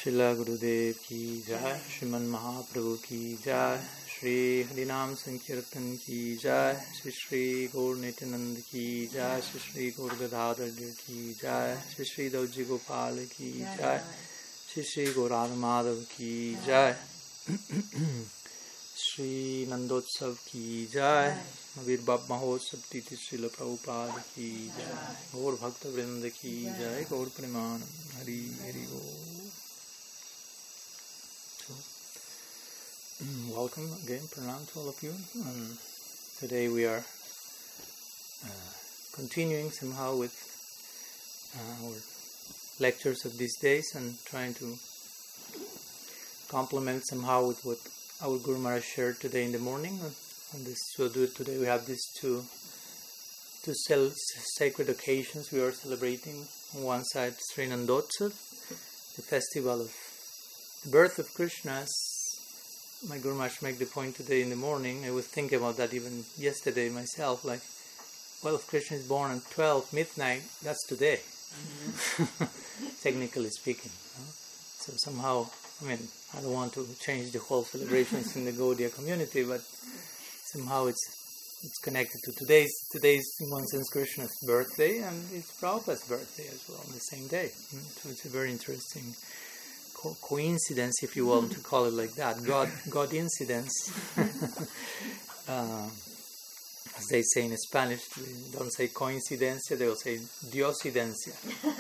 Srila Gurudev ki jai, Sriman Mahaprabhu ki jai, Shri Harinam Sankirtan ki jai, Shri Shri Gaur Nityananda ki jai, Shri Shri Gaur Gadadhar ki jai, Shri Shri Dauji Gopal ki jai, Shri Shri Gaur Radha Madhav ki jai, Shri Nandotsav ki jai, Avirbhav Mahotsav Titi Srila Prabhupada ki jai, Gaur Bhakta Vrinda ki jai, Gaur Premanam, Hari Hari Gaur. Welcome again, pranam to all of you. Today we are continuing somehow with our lectures of these days and trying to complement somehow with what our Guru Maharaj shared today in the morning. On this, so today we have these two sacred occasions we are celebrating. On one side, Sri Nandotsav, the festival of the birth of Krishna. My Guru Maharaj made the point today in the morning. I was thinking about that even yesterday myself. Like, well, if Krishna is born at 12 midnight, that's today, technically speaking. So somehow, I mean, I don't want to change the whole celebrations in the Gaudiya community, but somehow it's connected to today's in one sense Krishna's birthday, and it's Prabhupada's birthday as well on the same day. So it's a very interesting coincidence, if you want to call it like that, God incidence. As they say in Spanish, they don't say coincidencia, they will say diosidencia.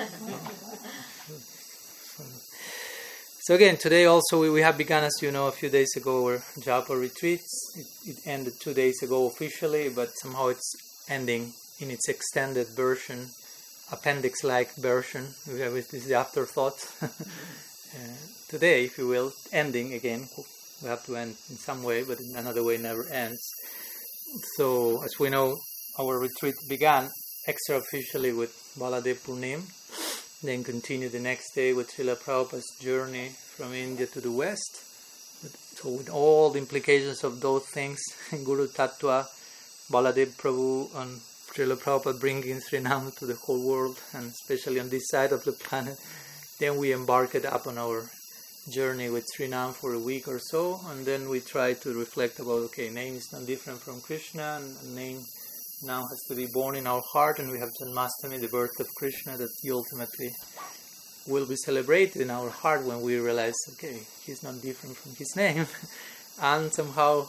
So again, today also we have begun, as you know, a few days ago our Japa retreats. It ended 2 days ago officially, but somehow it's ending in its extended version, appendix-like version. This is the afterthought. Today, if you will, ending again. We have to end in some way, but in another way never ends. So, as we know, our retreat began extra-officially with Baladev Purnim, then continued the next day with Srila Prabhupada's journey from India to the West. So with all the implications of those things, Guru Tattva, Baladev Prabhu, and Srila Prabhupada bringing Srinam to the whole world, and especially on this side of the planet. Then we embarked upon our journey with Srinam for a week or so, and then we tried to reflect about, name is not different from Krishna, and name now has to be born in our heart, and we have Janmashtami, the birth of Krishna, that ultimately will be celebrated in our heart when we realize, he's not different from his name. And somehow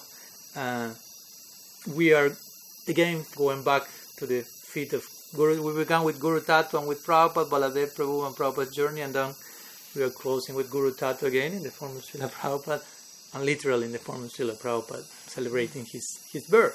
we are again going back to the feet of Guru. We began with Guru Tattva and with Prabhupada, Baladev Prabhu and Prabhupada's journey, and then we are closing with Guru Tattva again in the form of Srila Prabhupada, and literally in the form of Srila Prabhupada, celebrating his birth,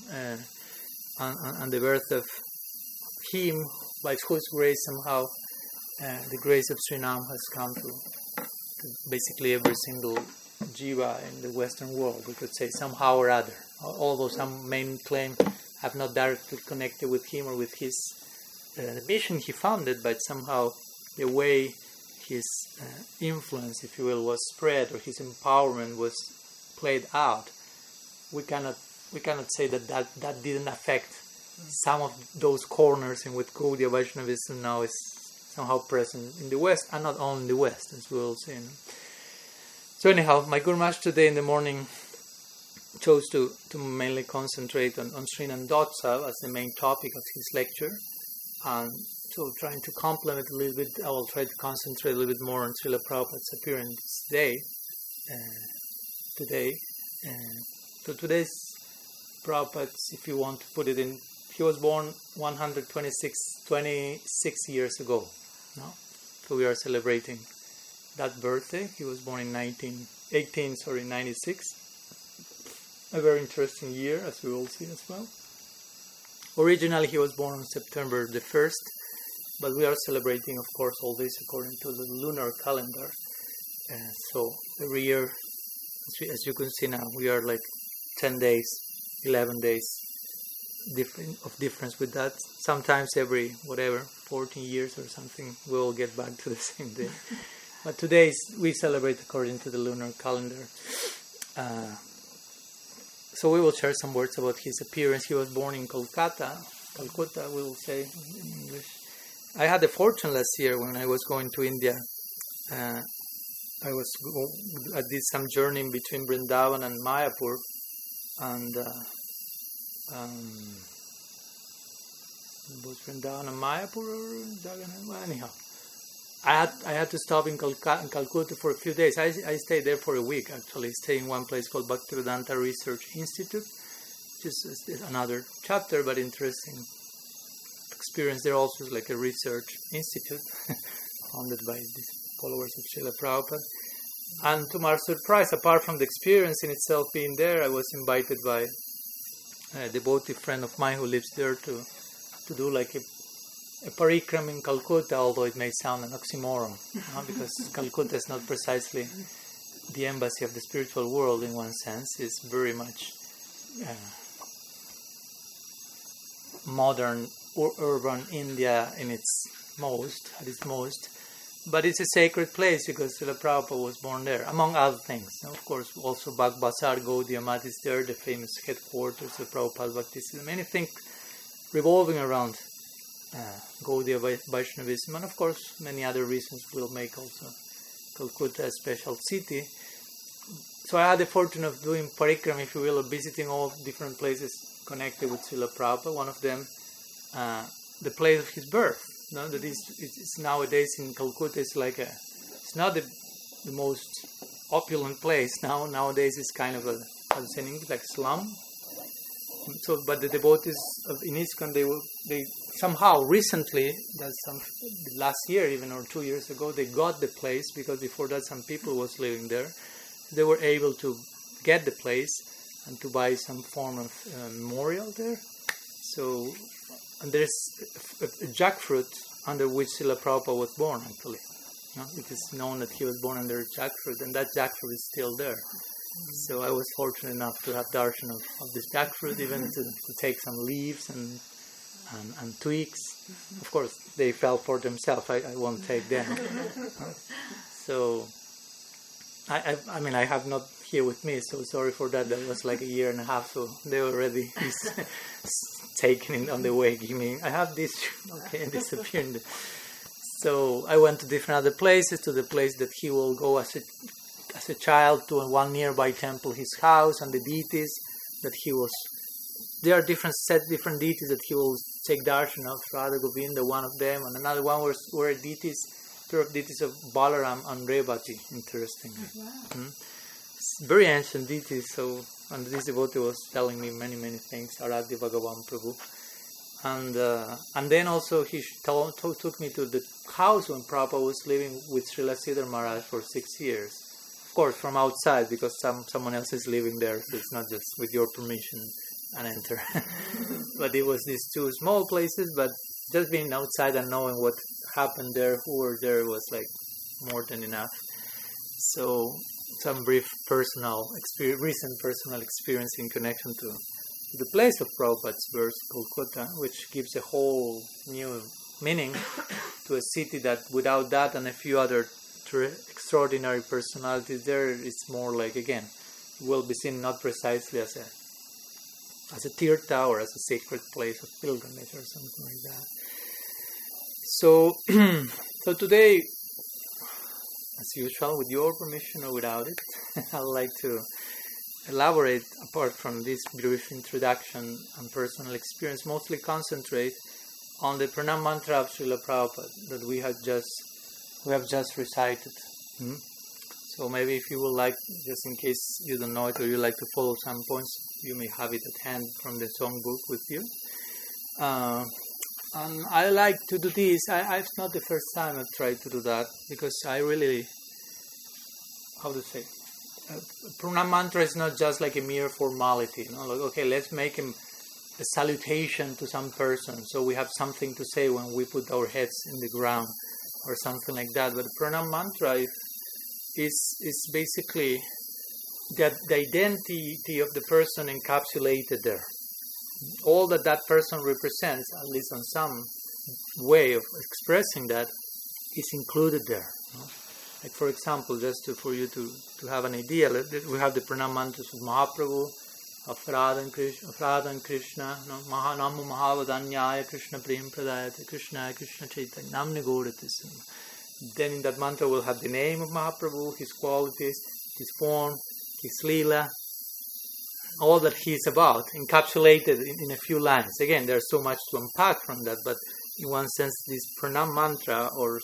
and the birth of him, by whose grace somehow the grace of Srinam has come to basically every single jiva in the Western world, we could say, somehow or other. Although some may claim have not directly connected with him or with his mission he founded, but somehow the way his influence, if you will, was spread, or his empowerment was played out, we cannot say that didn't affect some of those corners in which Gaudiya Vaishnavism now is somehow present in the West, and not only in the West, as we will see. So anyhow, my Guru Maharaj today in the morning chose to mainly concentrate on Sri Nandotsav as the main topic of his lecture, and so trying to complement a little bit, I will try to concentrate a little bit more on Srila Prabhupada's appearance today. So today's Prabhupada, if you want to put it in, he was born 26 years ago. No? So we are celebrating that birthday. He was born in 1896. A very interesting year, as we will see as well. Originally, he was born on September the 1st, but we are celebrating, of course, all this according to the lunar calendar. So every year, as you can see now, we are like 10 days, 11 days difference with that. Sometimes every 14 years or something, we will get back to the same day. But today we celebrate according to the lunar calendar. So we will share some words about his appearance. He was born in Calcutta, we will say in English. I had the fortune last year when I was going to India I did some journey between Vrindavan and Mayapur, and was Vrindavan and Mayapur or Jagannath? Well, anyhow, I had to stop in Calcutta for a few days. I stayed there for a week, actually. Staying in one place called Bhaktivedanta Research Institute, which is another chapter, but interesting experience. There also is like a research institute founded by these followers of Srila Prabhupada. And to my surprise, apart from the experience in itself being there, I was invited by a devotee friend of mine who lives there to do like a parikram in Calcutta, although it may sound an oxymoron, because Calcutta is not precisely the embassy of the spiritual world in one sense. It's very much modern or urban India at its most. But it's a sacred place because Srila Prabhupada was born there, among other things. Of course, also Bagbazar, Gaudiya Math is there, the famous headquarters of Prabhupada Bhaktisiddhanta. Many things revolving around Gaudiya Vaishnavism, and of course many other reasons will make also Calcutta a special city. So I had the fortune of doing parikram, if you will, of visiting all different places connected with Srila Prabhupada. One of them, the place of his birth. That it's nowadays in Calcutta, it's not the most opulent place. Nowadays it's kind of like slum. So, but the devotees in ISKCON, they somehow recently, last year even or 2 years ago, they got the place, because before that some people was living there. They were able to get the place and to buy some form of memorial there. So, and there's a jackfruit under which Srila Prabhupada was born, actually. It is known that he was born under jackfruit, and that jackfruit is still there. So I was fortunate enough to have darshan of this jackfruit, even to take some leaves and twigs. Of course, they fell for themselves. I won't take them. So, I mean, I have not here with me, so sorry for that. That was like a year and a half, so they already taken on the way. I have this, okay, and disappeared. So I went to different other places, to the place that he will go as a child to one nearby temple, his house, and the deities that he was. There are different deities that he will take darshan of. Radha Govinda, one of them, and another one were deities, pair of deities of Balaram and Revati. Interesting. Wow. It's very ancient deities. So, and this devotee was telling me many things. Aradhya Bhagavan Prabhu. And then also he took me to the house when Prabhupada was living with Srila Sridhar Maharaj for 6 years. Of course, from outside, because someone else is living there, so it's not just with your permission and enter. But it was these two small places, but just being outside and knowing what happened there, who were there, was like more than enough. So some brief recent personal experience in connection to the place of Prabhupada's birth, Calcutta, which gives a whole new meaning to a city that without that and a few other extraordinary personalities there, it's more like, again, will be seen not precisely as a tirtha or as a sacred place of pilgrimage or something like that. So today, as usual, with your permission or without it, I'd like to elaborate, apart from this brief introduction and personal experience, mostly concentrate on the pranam mantra of Srila Prabhupada that we have just recited. So maybe if you would like, just in case you don't know it or you like to follow some points, you may have it at hand from the songbook with you. And I like to do this. It's not the first time I've tried to do that, because I really, pranam mantra is not just like a mere formality. Like, okay, let's make a salutation to some person, so we have something to say when we put our heads in the ground, or something like that. But pranam mantra is basically the identity of the person encapsulated there. All that person represents, at least on some way of expressing that, is included there. Like, for example, just for you to have an idea, we have the pranam mantras of Mahaprabhu, of Radha and Krishna, Mahanamu Mahavadanyaya Krishna Prem Pradayate Krishna Chaitanya Namni Gauratisam. Then in that mantra we'll have the name of Mahaprabhu, his qualities, his form, his lila, all that he is about, encapsulated in a few lines. Again, there's so much to unpack from that, but in one sense, this pranam mantra or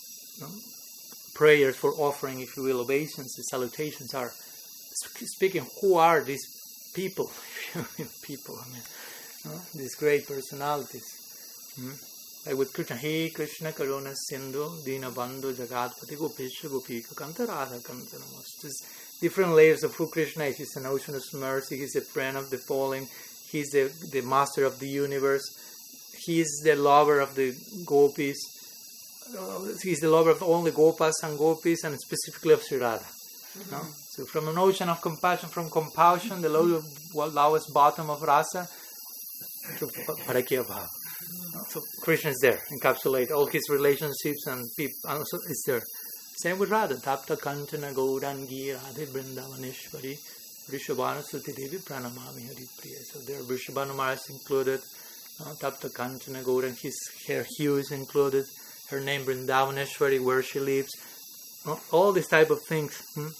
prayers for offering, if you will, obeisance, the salutations are speaking who are these people, people, these great personalities. Like with Krishna, He Krishna Karuna Sindhu, Dina Bandhu Jagatpati Gopisha Gopika Kanta Radha Kanta Namaste. Different layers of who Krishna is. He's an ocean of mercy, He's a friend of the fallen, He's the master of the universe, He's the lover of the gopis, He's the lover of only gopas and gopis, and specifically of Sri Radha. No? So from an ocean of compassion, from compulsion, the lowest bottom of rasa, to parakya bhava. So Krishna is there, encapsulate all his relationships and people, and also is there. Same with Radha. Tapta Kanchana Gaurangi Radhe Vrindavaneshwari Vrishabhanu Suti Devi Pranamami Hari Priya. So there Vrishabhanu Maharaj included, Tapta Kanchana Gaurangi, her hue is included, her name Vrindavaneshwari, where she lives, all these type of things.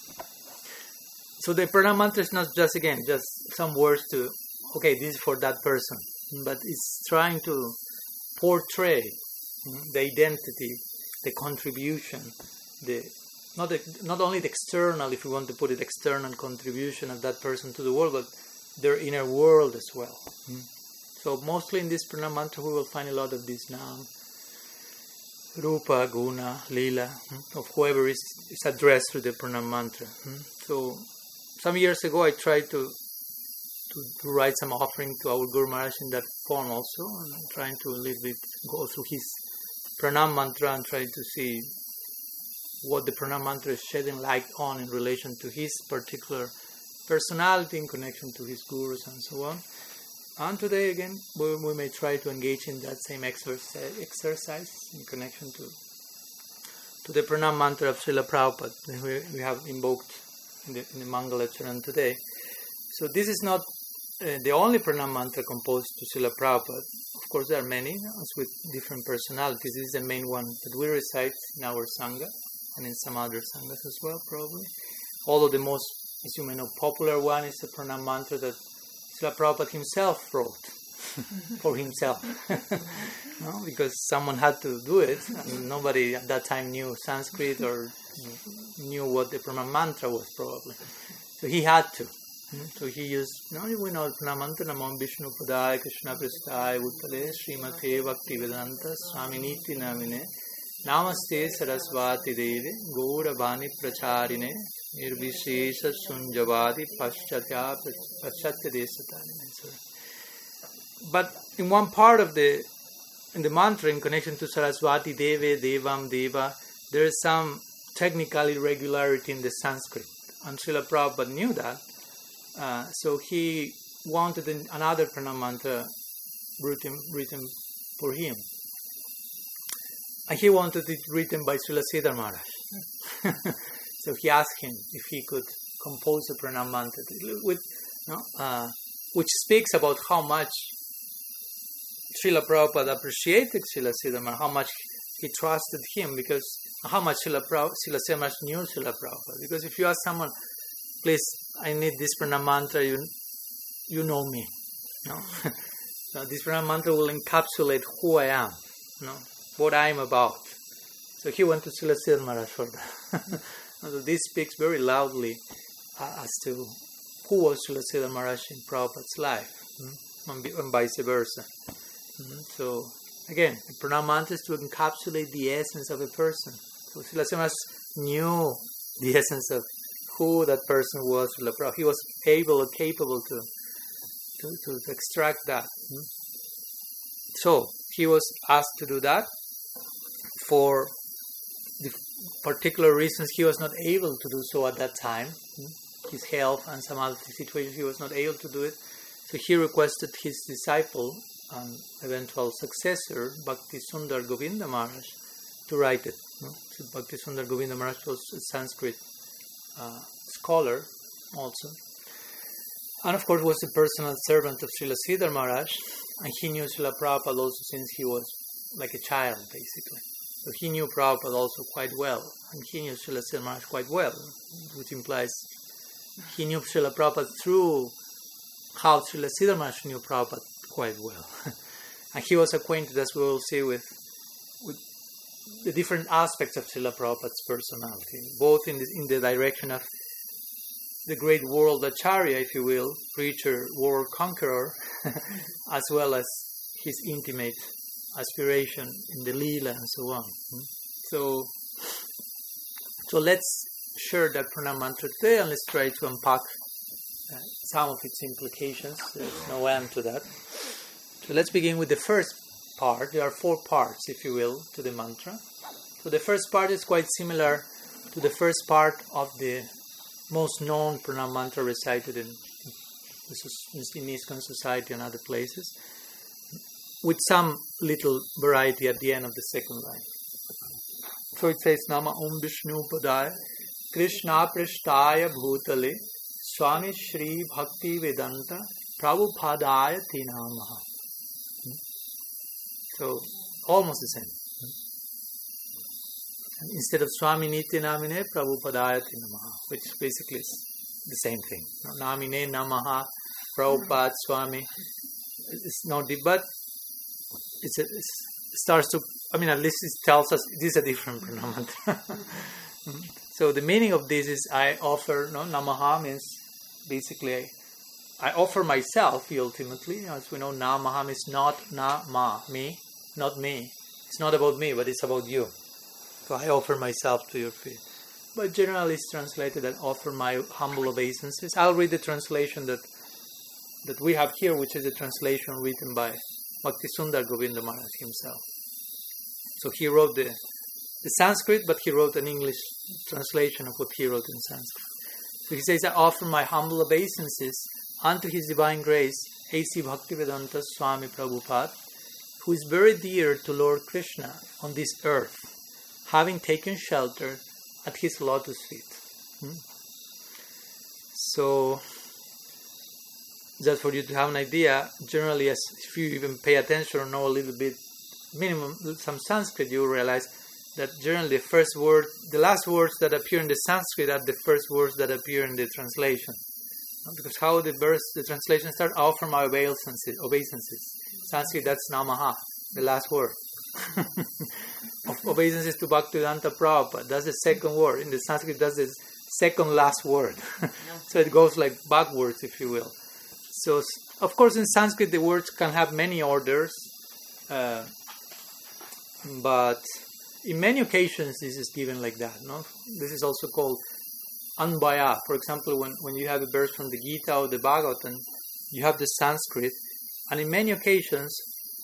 So the pranam mantra is not just, again, just some words to, okay, this is for that person, but it's trying to portray the identity, the contribution, not only the external, if you want to put it, external contribution of that person to the world, but their inner world as well. So mostly in this pranam mantra we will find a lot of this nam, rupa, guna, lila, of whoever is addressed through the pranam mantra. So some years ago I tried to write some offering to our Guru Maharaj in that form also, and I'm trying to a little bit go through his pranam mantra and try to see what the pranam mantra is shedding light on in relation to his particular personality, in connection to his gurus and so on. And today again we may try to engage in that same exercise in connection to the pranam mantra of Srila Prabhupada we have invoked in the Mangala Charan today. So this is not the only pranam mantra composed to Srila Prabhupada. Of course there are many with different personalities. This is the main one that we recite in our Sangha and in some other Sanghas as well, probably. Although the most, as you may know, popular one is the pranam mantra that Srila Prabhupada himself wrote for himself. Because someone had to do it, and nobody at that time knew Sanskrit or knew what the pranam mantra was, probably. So he had to. So he used, we know pranam mantra, Namo Vishnu Padaya Krishna Prasthaya Uttale Srimate Bhaktivedanta Swaminiti Namine Namaste Saraswati Devi Gaura Bani Pracharine Nirvishesha Sunjavadi Paschatya Desatani. But in one part of in the mantra, in connection to Saraswati Deve, Devam, Deva, there is some technical irregularity in the Sanskrit. And Srila Prabhupada knew that. So he wanted another pranam mantra written for him. And he wanted it written by Srila Sridhar Maharaj. So he asked him if he could compose a pranam mantra which speaks about how much Srila Prabhupada appreciated Srila Sridhar Maharaj, how much he trusted him, because how much Srila Sridhar Maharaj knew Srila Prabhupada. Because if you ask someone, please, I need this pranam mantra, you know me. So this pranam mantra will encapsulate who I am, what I am about. So he went to Srila Sridhar Maharaj for that. So this speaks very loudly as to who was Srila Sridhar Maharaj in Prabhupada's life, and vice versa. So again, the pranam mantra is to encapsulate the essence of a person. So Srila Sridhar Maharaj knew the essence of who that person was. He was capable to extract that. So he was asked to do that. For the particular reasons he was not able to do so at that time, his health and some other situations, he was not able to do it. So he requested his disciple and eventual successor, Bhakti Sundar Govinda Maharaj, to write it. So Bhakti Sundar Govinda Maharaj was a Sanskrit scholar also, and of course was a personal servant of Srila Sridhar Maharaj, and he knew Srila Prabhupada also since he was like a child, basically. So he knew Prabhupada also quite well, and he knew Srila Sridhar Maharaj quite well, which implies he knew Srila Prabhupada through how Srila Sridhar Maharaj knew Prabhupada quite well. And he was acquainted, as we will see, with the different aspects of Srila Prabhupada's personality, both in the direction of the great world acharya, if you will, preacher, world conqueror, as well as his intimate aspiration in the Leela and so on. So let's share that pranam mantra today, and let's try to unpack some of its implications. There's no end to that. So let's begin with the first part. There are 4 parts, if you will, to the mantra. So the first part is quite similar to the first part of the most known pranam mantra recited in ISKCON society and other places, with some little variety at the end of the second line. So it says, Nama Om Vishnu Padaya Krishna Prishtaya Bhutale Swami Shri Bhakti Vedanta Prabhupadaya Tinamaha. So almost the same. And instead of Swami Niti Namine Prabhupadaya Tinamaha, which basically is the same thing. Namine Namaha Prabhupada Swami. It's not deep, but it starts to, at least it tells us this is a different pranam mantra. So the meaning of this is I offer, Namaha means basically I offer myself ultimately. As we know, Namaha means not na-ma, me, not me. It's not about me, but it's about you. So I offer myself to your feet. But generally it's translated that offer my humble obeisances. I'll read the translation that we have here, which is a translation written by Bhaktisundar Govinda Maharaj himself. So he wrote the Sanskrit, but he wrote an English translation of what he wrote in Sanskrit. So he says, I offer my humble obeisances unto His Divine Grace, A.C. Bhaktivedanta Swami Prabhupada, who is very dear to Lord Krishna on this earth, having taken shelter at His lotus feet. So, just for you to have an idea, generally, if you even pay attention or know a little bit, minimum some Sanskrit, you will realize that generally the last words that appear in the Sanskrit are the first words that appear in the translation. Because how the translation starts, I offer my obeisances. Sanskrit, that's Namaha, the last word. Obeisances to Bhaktivedanta Prabhupada, that's the second word. In the Sanskrit, that's the second last word. So it goes like backwards, if you will. So, of course, in Sanskrit, the words can have many orders, but in many occasions, this is given like that. This is also called Anvaya. For example, when you have a verse from the Gita or the Bhagavatam, you have the Sanskrit, and in many occasions,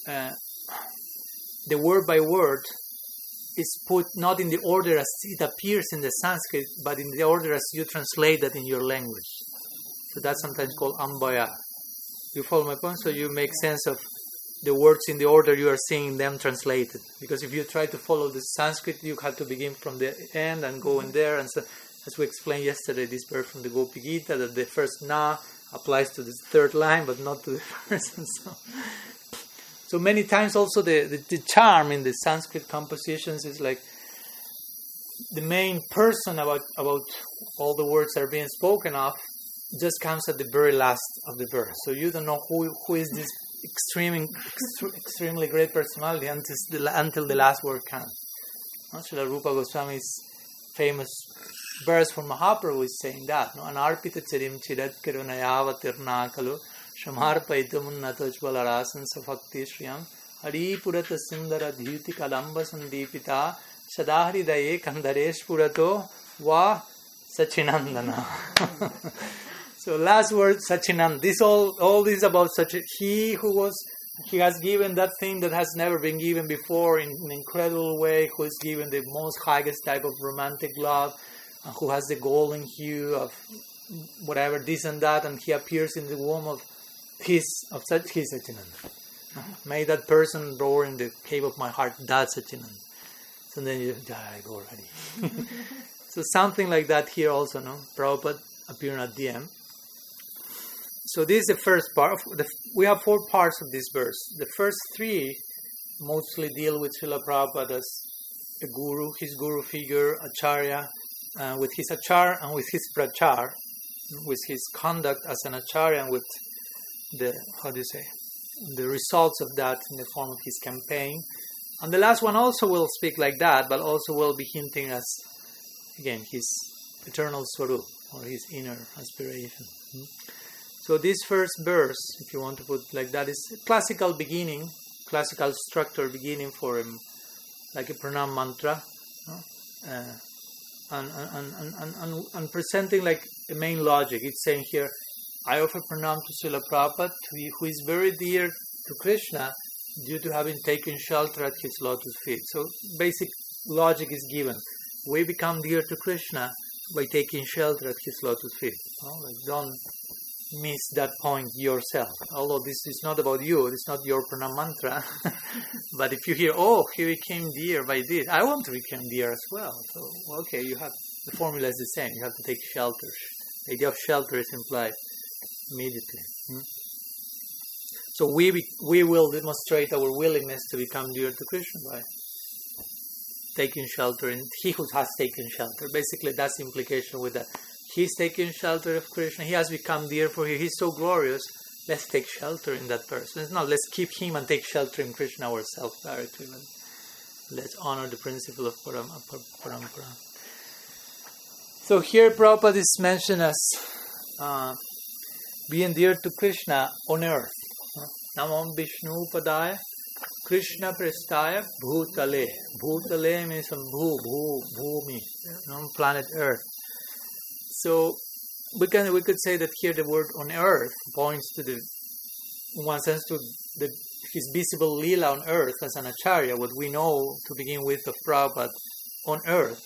the word by word is put not in the order as it appears in the Sanskrit, but in the order as you translate that in your language. So that's sometimes called Anvaya. You follow my point? So you make sense of the words in the order you are seeing them translated. Because if you try to follow the Sanskrit, you have to begin from the end and go in there. And so, as we explained yesterday, this verse from the Gopi Gita, that the first na applies to the third line, but not to the first. And so many times also the charm in the Sanskrit compositions is like the main person about all the words that are being spoken of just comes at the very last of the verse. So you don't know who is this extremely great personality until the last word comes. Srila Rupa Goswami's famous verse from Mahaprabhu is saying that. Anarpita charim chirat karunayavatirna kalu shamarpaitamunnatajvalarasan safakti shriyam hari purata sundara dhyuti kadamba sandipita sadahri daye kandaresh purato va sachinandana. So last word, Sachinand. This all this about such he has given that thing that has never been given before in an incredible way, who is given the most highest type of romantic love, who has the golden hue of whatever, this and that, and he appears in the womb of his Sachinand. May that person roar in the cave of my heart, that's Sachinand. So then you die already. So something like that here also, Prabhupada appearing at the end. So this is the first part. We have 4 parts of this verse. The first 3 mostly deal with Srila Prabhupada's a guru, his guru figure, acharya, with his achar and with his prachar, with his conduct as an acharya and with the results of that in the form of his campaign. And the last one also will speak like that, but also will be hinting as, again, his eternal swarup, or his inner aspiration. So this first verse, if you want to put it like that, is a classical beginning, classical structure beginning for like a pranam mantra, and presenting like a main logic. It's saying here, I offer pranam to Srila Prabhupada, who is very dear to Krishna due to having taken shelter at his lotus feet. So basic logic is given. We become dear to Krishna by taking shelter at his lotus feet. Like, don't miss that point yourself. Although this is not about you, it's not your pranam mantra. But if you hear, oh, he became dear by this, I want to become dear as well. So, okay, the formula is the same. You have to take shelter. The idea of shelter is implied immediately. So we will demonstrate our willingness to become dear to Krishna by taking shelter, and he who has taken shelter. Basically, that's the implication with that. He's taken shelter of Krishna. He has become dear for him. He's so glorious. Let's take shelter in that person. It's not let's keep him and take shelter in Krishna ourselves directly. Let's honor the principle of parampara. So here Prabhupada is mentioned as being dear to Krishna on earth. Namam Vishnu Padaya Krishna Prestaya Bhutale. Bhutale means Bhumi, planet Earth. So we could say that here the word on earth points to in one sense to his visible lila on earth as an acharya, what we know to begin with of Prabhupada on earth.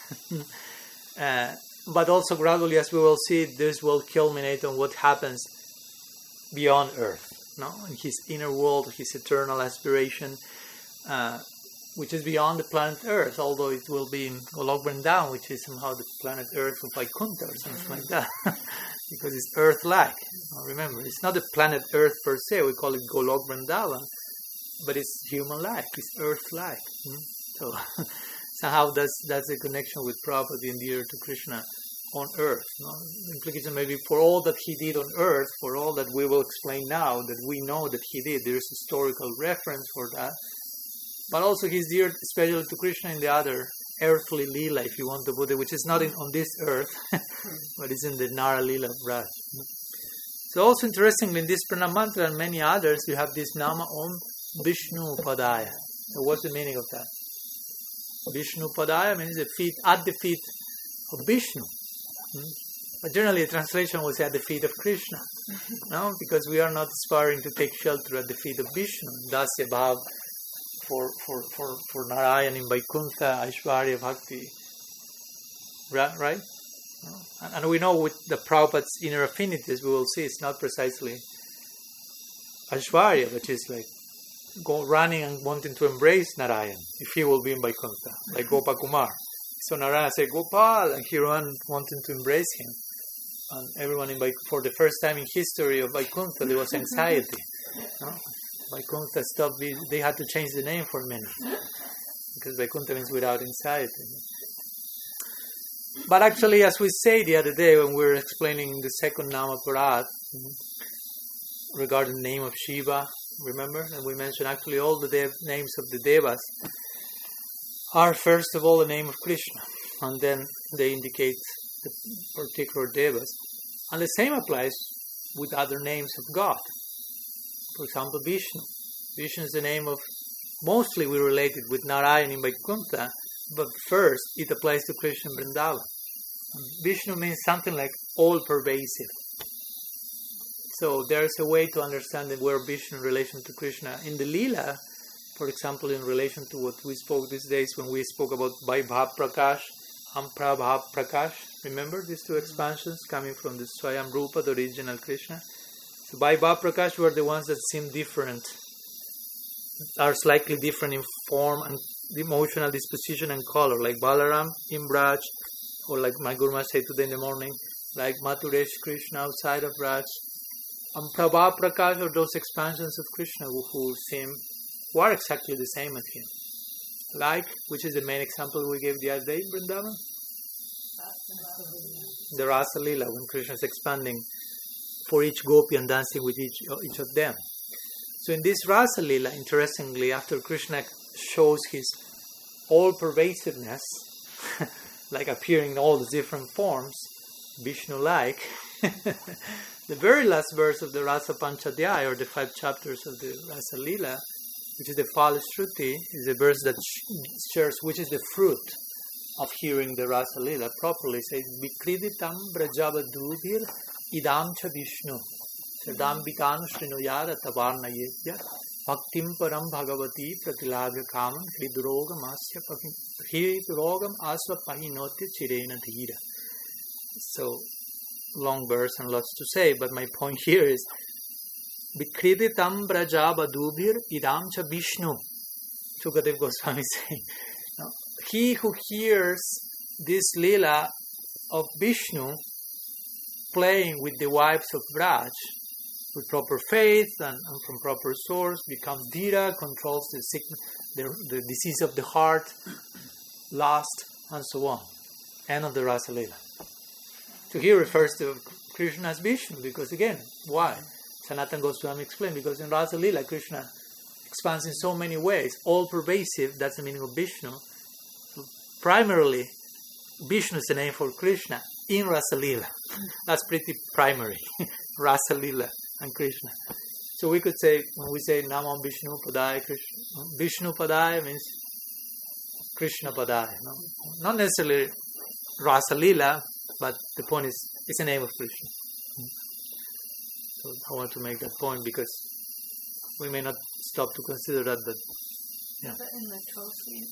But also gradually, as we will see, this will culminate on what happens beyond earth, in his inner world, his eternal aspiration, which is beyond the planet Earth, although it will be in Golok Vrindavan, which is somehow the planet Earth of Vaikuntha or something like that, because it's Earth-like. Remember, it's not the planet Earth per se, we call it Golok Vrindavan, but it's human-like, it's Earth-like. So somehow that's the connection with Prabhupada being dear to Krishna on earth. The implication maybe for all that he did on earth, for all that we will explain now, that we know that he did, there's historical reference for that. But also he's dear especially to Krishna in the other earthly lila, if you want to put it, which is not on this earth, but is in the Nara lila of Raj. So also interestingly, in this pranam mantra and many others, you have this nama Om Vishnu Padaya. So what's the meaning of that? Vishnu Padaya means at the feet of Vishnu. But generally, the translation will say at the feet of Krishna, because we are not aspiring to take shelter at the feet of Vishnu. Thus, above for Narayan in Vaikuntha, Aishwarya, Bhakti, right? And we know with the Prabhupada's inner affinities, we will see it's not precisely Aishwarya, which is like running and wanting to embrace Narayan, if he will be in Vaikuntha, like Gopakumar. So Narayana said, Gopal, and he ran wanting to embrace him. And everyone for the first time in history of Vaikuntha, there was anxiety. Vaikuntha stopped, they had to change the name for a minute, because Vaikuntha means without anxiety. But actually, as we say the other day when we were explaining the second Nama Parad, regarding the name of Shiva, remember? And we mentioned actually all the names of the Devas are first of all the name of Krishna, and then they indicate the particular Devas. And the same applies with other names of God. For example, Vishnu. Vishnu is the name of, mostly we relate it with Narayan in Vaikuntha, but first it applies to Krishna in Vrindavan. Vishnu means something like all-pervasive. So there's a way to understand the word Vishnu in relation to Krishna. In the Leela, for example, in relation to what we spoke these days when we spoke about Vaibhav Prakash and Prabhav Prakash. Remember these two expansions coming from the Swayam Rupa, the original Krishna? So Vaibhav Prakash were the ones that seem different, are slightly different in form and emotional disposition and color, like Balaram in Braj, or like my Guru Maharaj said today in the morning, like Mathuresh Krishna outside of Braj. And Prabhav Prakash are those expansions of Krishna who are exactly the same as him. Like, which is the main example we gave the other day in Vrindavan? The Rasa Lila, when Krishna is expanding for each gopi and dancing with each of them. So in this Rasa Lila, interestingly, after Krishna shows his all-pervasiveness, like appearing in all the different forms, Vishnu-like, the very last verse of the Rasa Panchadhyaya, or the 5 chapters of the Rasa Lila, which is the Phala Shruti, is a verse that shares which is the fruit of hearing the Rasa Lila properly. It says, Vikriditam brajavadubhir idam cha Vishnu sadam vikanu srinuyara tavarna yedya bhaktim param bhagavati pratilabhya kamam hridrogam asva pahinoti chirena dhira. So, long verse and lots to say, but my point here is Vikriditam brajavadubhir idam cha Vishnu. Shukadev Goswami is saying, now, he who hears this lila of Vishnu playing with the wives of Braj with proper faith and from proper source becomes dhira, controls the sickness, the disease of the heart, lust, and so on. End of the Rasa Lila. So here refers to Krishna as Vishnu, because again, why? Sanatana Goswami explained, because in Rasa Lila, Krishna expands in so many ways, all pervasive, that's the meaning of Vishnu. So primarily, Vishnu is the name for Krishna in Rasa Lila. That's pretty primary, Rasa Lila and Krishna. So we could say, when we say Namam Vishnu Padaya, Krishna, Vishnu Padaya means Krishna Padaya. No? Not necessarily Rasa Lila, but the point is, it's the name of Krishna. So I want to make that point because we may not stop to consider that, but yeah. But in the Tulsi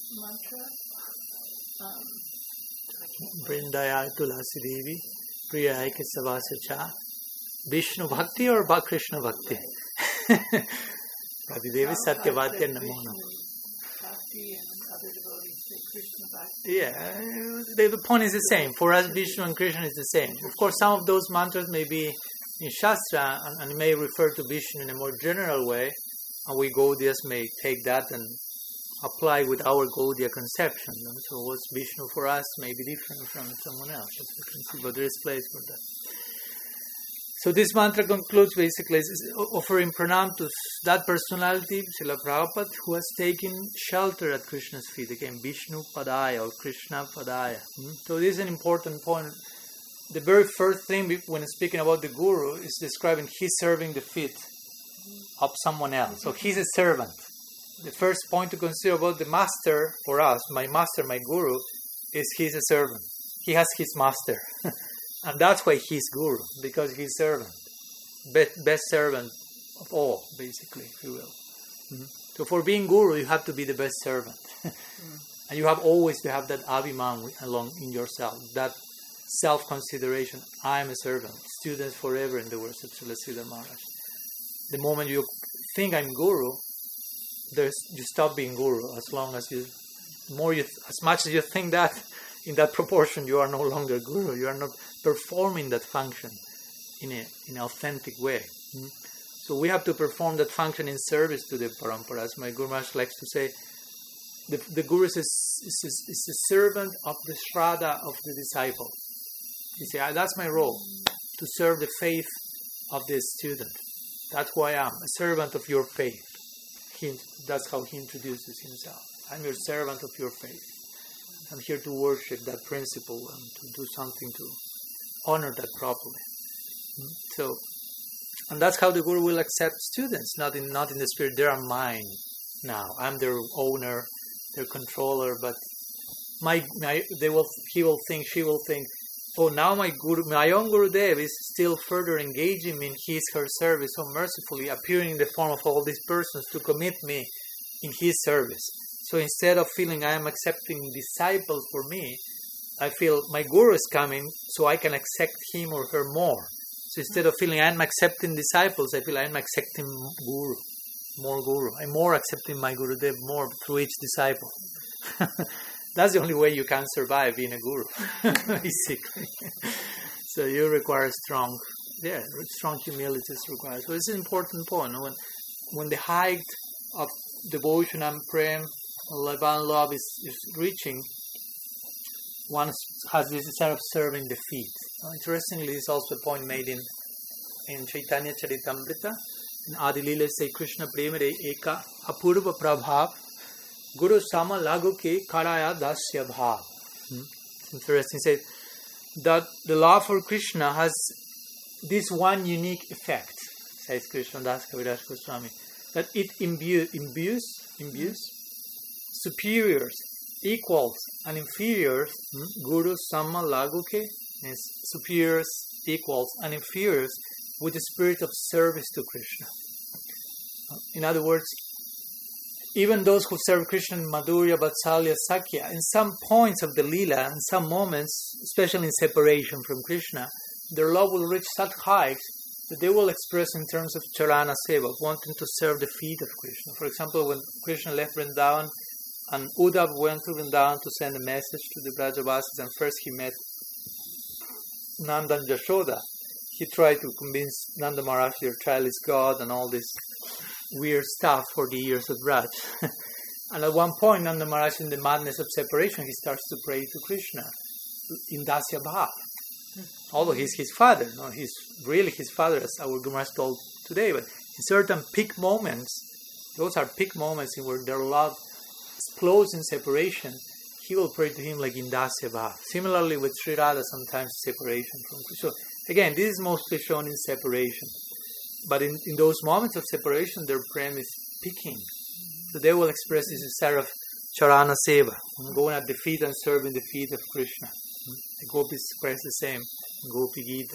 mantra, Vrindaya Tulasi Devi, Priyaya Kesavasa Cha, Vishnu Bhakti or Krishna Bhakti? Prabhudevi Satyavatya Namo Namo. Bhakti and other devotees say Krishna Bhakti. Yeah, the point is the same. For us, Vishnu and Krishna is the same. Of course, some of those mantras may be in Shastra and may refer to Vishnu in a more general way, and we Gaudiyas may take that and apply with our Gaudiya conception. So what's Vishnu for us may be different from someone else, as you can see, but there is place for that. So this mantra concludes basically offering pranam to that personality, Srila Prabhupada, who has taken shelter at Krishna's feet. Again, Vishnu Padaya or Krishna Padaya. So this is an important point. The very first thing when speaking about the Guru is describing he's serving the feet of someone else. So he's a servant. The first point to consider about the master for us, my master, my Guru, is he's a servant. He has his master. And that's why he's Guru, because he's servant. Best servant of all, basically, if you will. So for being Guru, you have to be the best servant. And you have always to have that abhiman along in yourself, that self-consideration. I am a servant. Students forever, in the words of Srila Sridhar Maharaj. The moment you think I'm Guru, you stop being Guru. As much as you think that, in that proportion, you are no longer Guru. You are not performing that function in an authentic way. So we have to perform that function in service to the Parampara. As my Guru Maharaj likes to say, the Guru is a servant of the Shraddha of the disciple. You see, that's my role, to serve the faith of the student. That's who I am, a servant of your faith. That's how he introduces himself. I'm your servant of your faith. I'm here to worship that principle and to do something to honor that properly. So, and that's how the Guru will accept students, not in the spirit, they are mine now. I'm their owner, their controller, but he will think, she will think, oh, now my own Gurudev is still further engaging me in her service so mercifully, appearing in the form of all these persons to commit me in his service. So instead of feeling I am accepting disciples for me, I feel my Guru is coming so I can accept him or her more. So instead of feeling I am accepting disciples, I feel I am accepting Guru, more Guru. I'm more accepting my Gurudev more through each disciple. That's the only way you can survive being a Guru, basically. So you require strong humility is required. So it's an important point. When the height of devotion and praying Divine love is reaching, one has this desire of serving the feet. Interestingly, this is also a point made in Chaitanya Charitamrita. In Adi Leela say Krishna Premare Eka Apurva Prabhav Guru Sama Lagu Ke Karaya Dasya Bhav. It's interesting. It says that the love for Krishna has this one unique effect, says Krishna Das Kaviraj Goswami, that it imbues superiors, equals, and inferiors. Guru Sama Laguke means superiors, equals, and inferiors with the spirit of service to Krishna. In other words, even those who serve Krishna in Madhurya, Vatsalya, Sakya, in some points of the Leela, in some moments, especially in separation from Krishna, their love will reach such heights that they will express in terms of Charana Seva, wanting to serve the feet of Krishna. For example, when Krishna left Vrindavan and Uddhav went to Vrindavan to send a message to the Brajavasis, and first he met Nanda and Jashoda, he tried to convince Nanda Maharaj their child is God and all this weird stuff for the ears of Braj. And at one point, Nanda Maharaj, in the madness of separation, he starts to pray to Krishna in Dasya Bhav. Although he's his father, he's really his father, as our Guru Maharaj told today, but in certain peak moments, those are peak moments in where their love explodes in separation, he will pray to him like in Dasya Bhav. Similarly with Sri Radha, sometimes separation from Krishna. So again, this is mostly shown in separation. But in those moments of separation, their prem is peaking. So they will express this desire of Charana Seva, going at the feet and serving the feet of Krishna. The gopis express the same in Gopi Gita.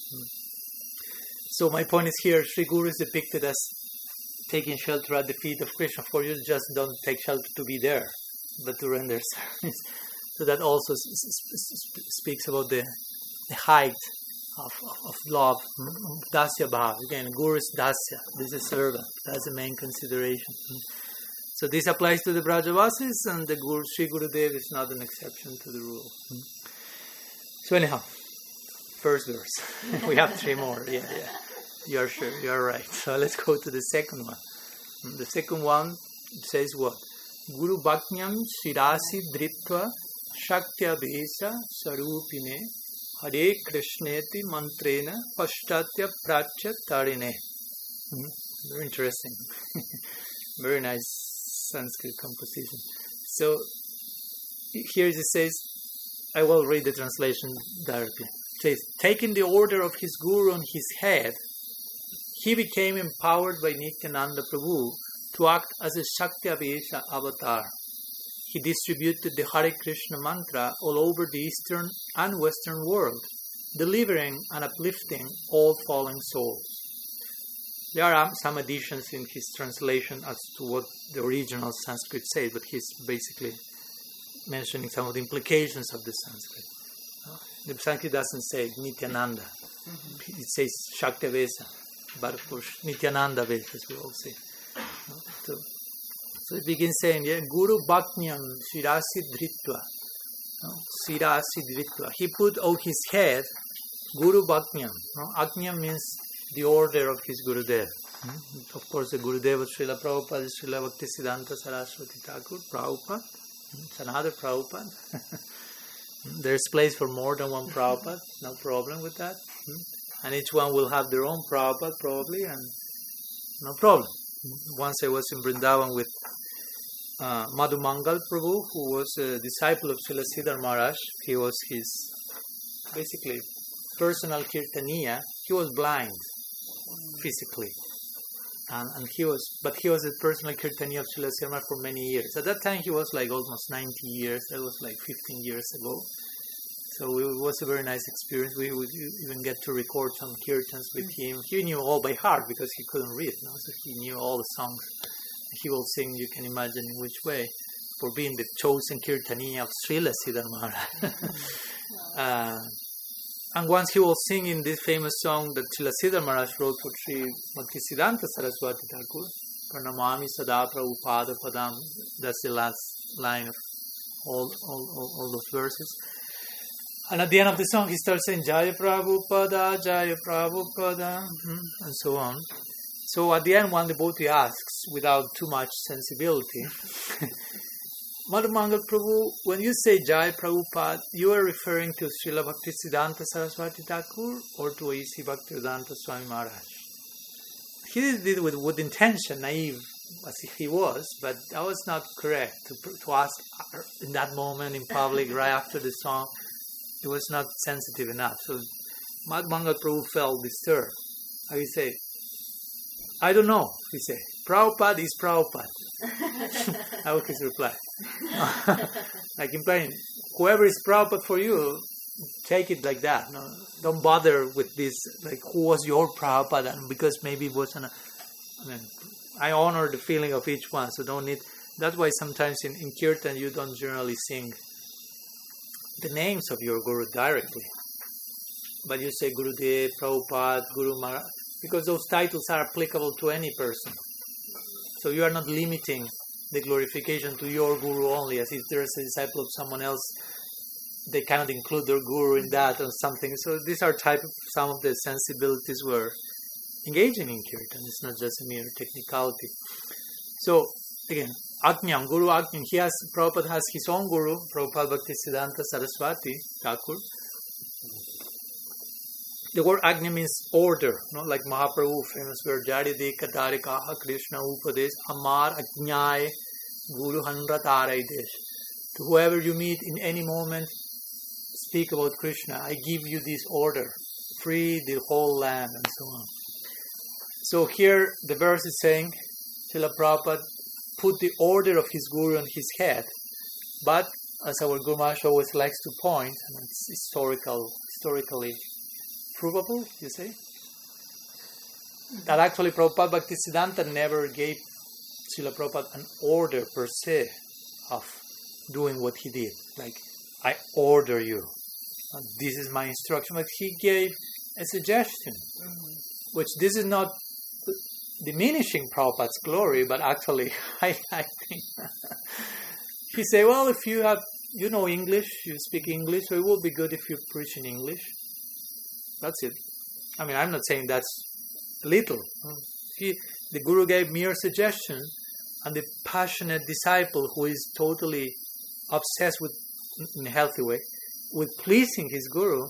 So my point is here, Sri Guru is depicted as taking shelter at the feet of Krishna. For you, just don't take shelter to be there, but to render service. So that also speaks about the height of love. Dasya Bhav. Again, Guru is Dasya. This is servant. That's the main consideration. So this applies to the Brajavasis, and the Sri Gurudev is not an exception to the rule. So anyhow, first verse. We have 3 more. Yeah. You're sure. You're right. So let's go to the second one. The second one says what? Guru Bhaknyam Shirasi Dritva Shaktya Bhesa Sarupine Hare Krishneti Mantrena Pashtatya Prachya Tarine. Very interesting. Very nice Sanskrit composition. So here it says, I will read the translation directly. It says, taking the order of his guru on his head, he became empowered by Nityananda Prabhu to act as a Shaktya-Vesha avatar. He distributed the Hare Krishna mantra all over the Eastern and Western world, delivering and uplifting all fallen souls. There are some additions in his translation as to what the original Sanskrit says, but he's basically mentioning some of the implications of the Sanskrit. The Sanskrit doesn't say Nityananda. It says Shaktya-Vesha, but of course Nityananda Vesha, as we all say. So it begins saying, Guru Bhaknyam Shirasi Dritva. Shirasi Dritva. He put on his head Guru Bhaknyam. Aknyam means the order of his Gurudev. Of course, the Gurudev of Srila Prabhupada is Srila Bhaktisiddhanta Saraswati Thakur, Prabhupada. It's another Prabhupada. There's place for more than one Prabhupada, no problem with that. And each one will have their own Prabhupada probably, and no problem. Once I was in Vrindavan with Madhu Mangal Prabhu, who was a disciple of Srila Siddhar Maharaj. He was his, basically, personal Kirtaniya. He was blind, physically. And he was a personal Kirtaniya of Srila Siddhar Maharaj for many years. At that time, he was like almost 90 years. That was like 15 years ago. So it was a very nice experience. We would even get to record some kirtans with him. He knew all by heart because he couldn't read. So he knew all the songs. He will sing, you can imagine in which way, for being the chosen Kirtaniya of Srila Siddhar Maharaj. And once he will sing in this famous song that Srila Siddhar Maharaj wrote for Sri Bhaktisiddhanta Saraswati Thakur, Pranamami Sada Prabhupada Padam. That's the last line of all those verses. And at the end of the song, he starts saying, Jaya Prabhupada, and so on. So at the end, one devotee asks, without too much sensibility, Madhamangal Prabhu, when you say Jai Prabhupada, you are referring to Srila Bhaktisiddhanta Saraswati Thakur or to A.C. Bhaktivedanta Swami Maharaj? He did it with intention, naive as he was, but that was not correct to ask in that moment in public right after the song. It was not sensitive enough. So Madhamangal Prabhu felt disturbed. How you say? I don't know, he said. Prabhupada is Prabhupada. That was his reply. Like implying, whoever is Prabhupada for you, take it like that. No, don't bother with this, like who was your Prabhupada, and because maybe it wasn't. I honor the feeling of each one, so don't need. That's why sometimes in Kirtan you don't generally sing the names of your Guru directly, but you say Gurudev, Prabhupada, Guru Maharaj, because those titles are applicable to any person. So you are not limiting the glorification to your Guru only, as if there is a disciple of someone else, they cannot include their Guru in that or something. So these are some of the sensibilities we're engaging in Kirtan. It's not just a mere technicality. So again, Ajnam, Guru Ajnam, Prabhupada has his own Guru, Prabhupada Bhaktisiddhanta Saraswati Thakur. The word Agnya means order, like Mahaprabhu, famous word, Jadidi Katarikaha Krishna Upadesh Amar Ajnai Guru Hanratara Desh. To whoever you meet in any moment, speak about Krishna. I give you this order, free the whole land, and so on. So here the verse is saying, Srila Prabhupada put the order of his Guru on his head, but as our Guru Maharaj always likes to point, and it's historically provable, you say, that actually Prabhupada Bhaktisiddhanta never gave Srila Prabhupada an order per se of doing what he did. Like, I order you. This is my instruction. But he gave a suggestion, which this is not diminishing Prabhupada's glory, but actually highlighting. He said, well, if you know English, you speak English, so it would be good if you preach in English. That's it. I mean, I'm not saying that's little. The Guru gave mere suggestion, and the passionate disciple who is totally obsessed with, in a healthy way, with pleasing his Guru,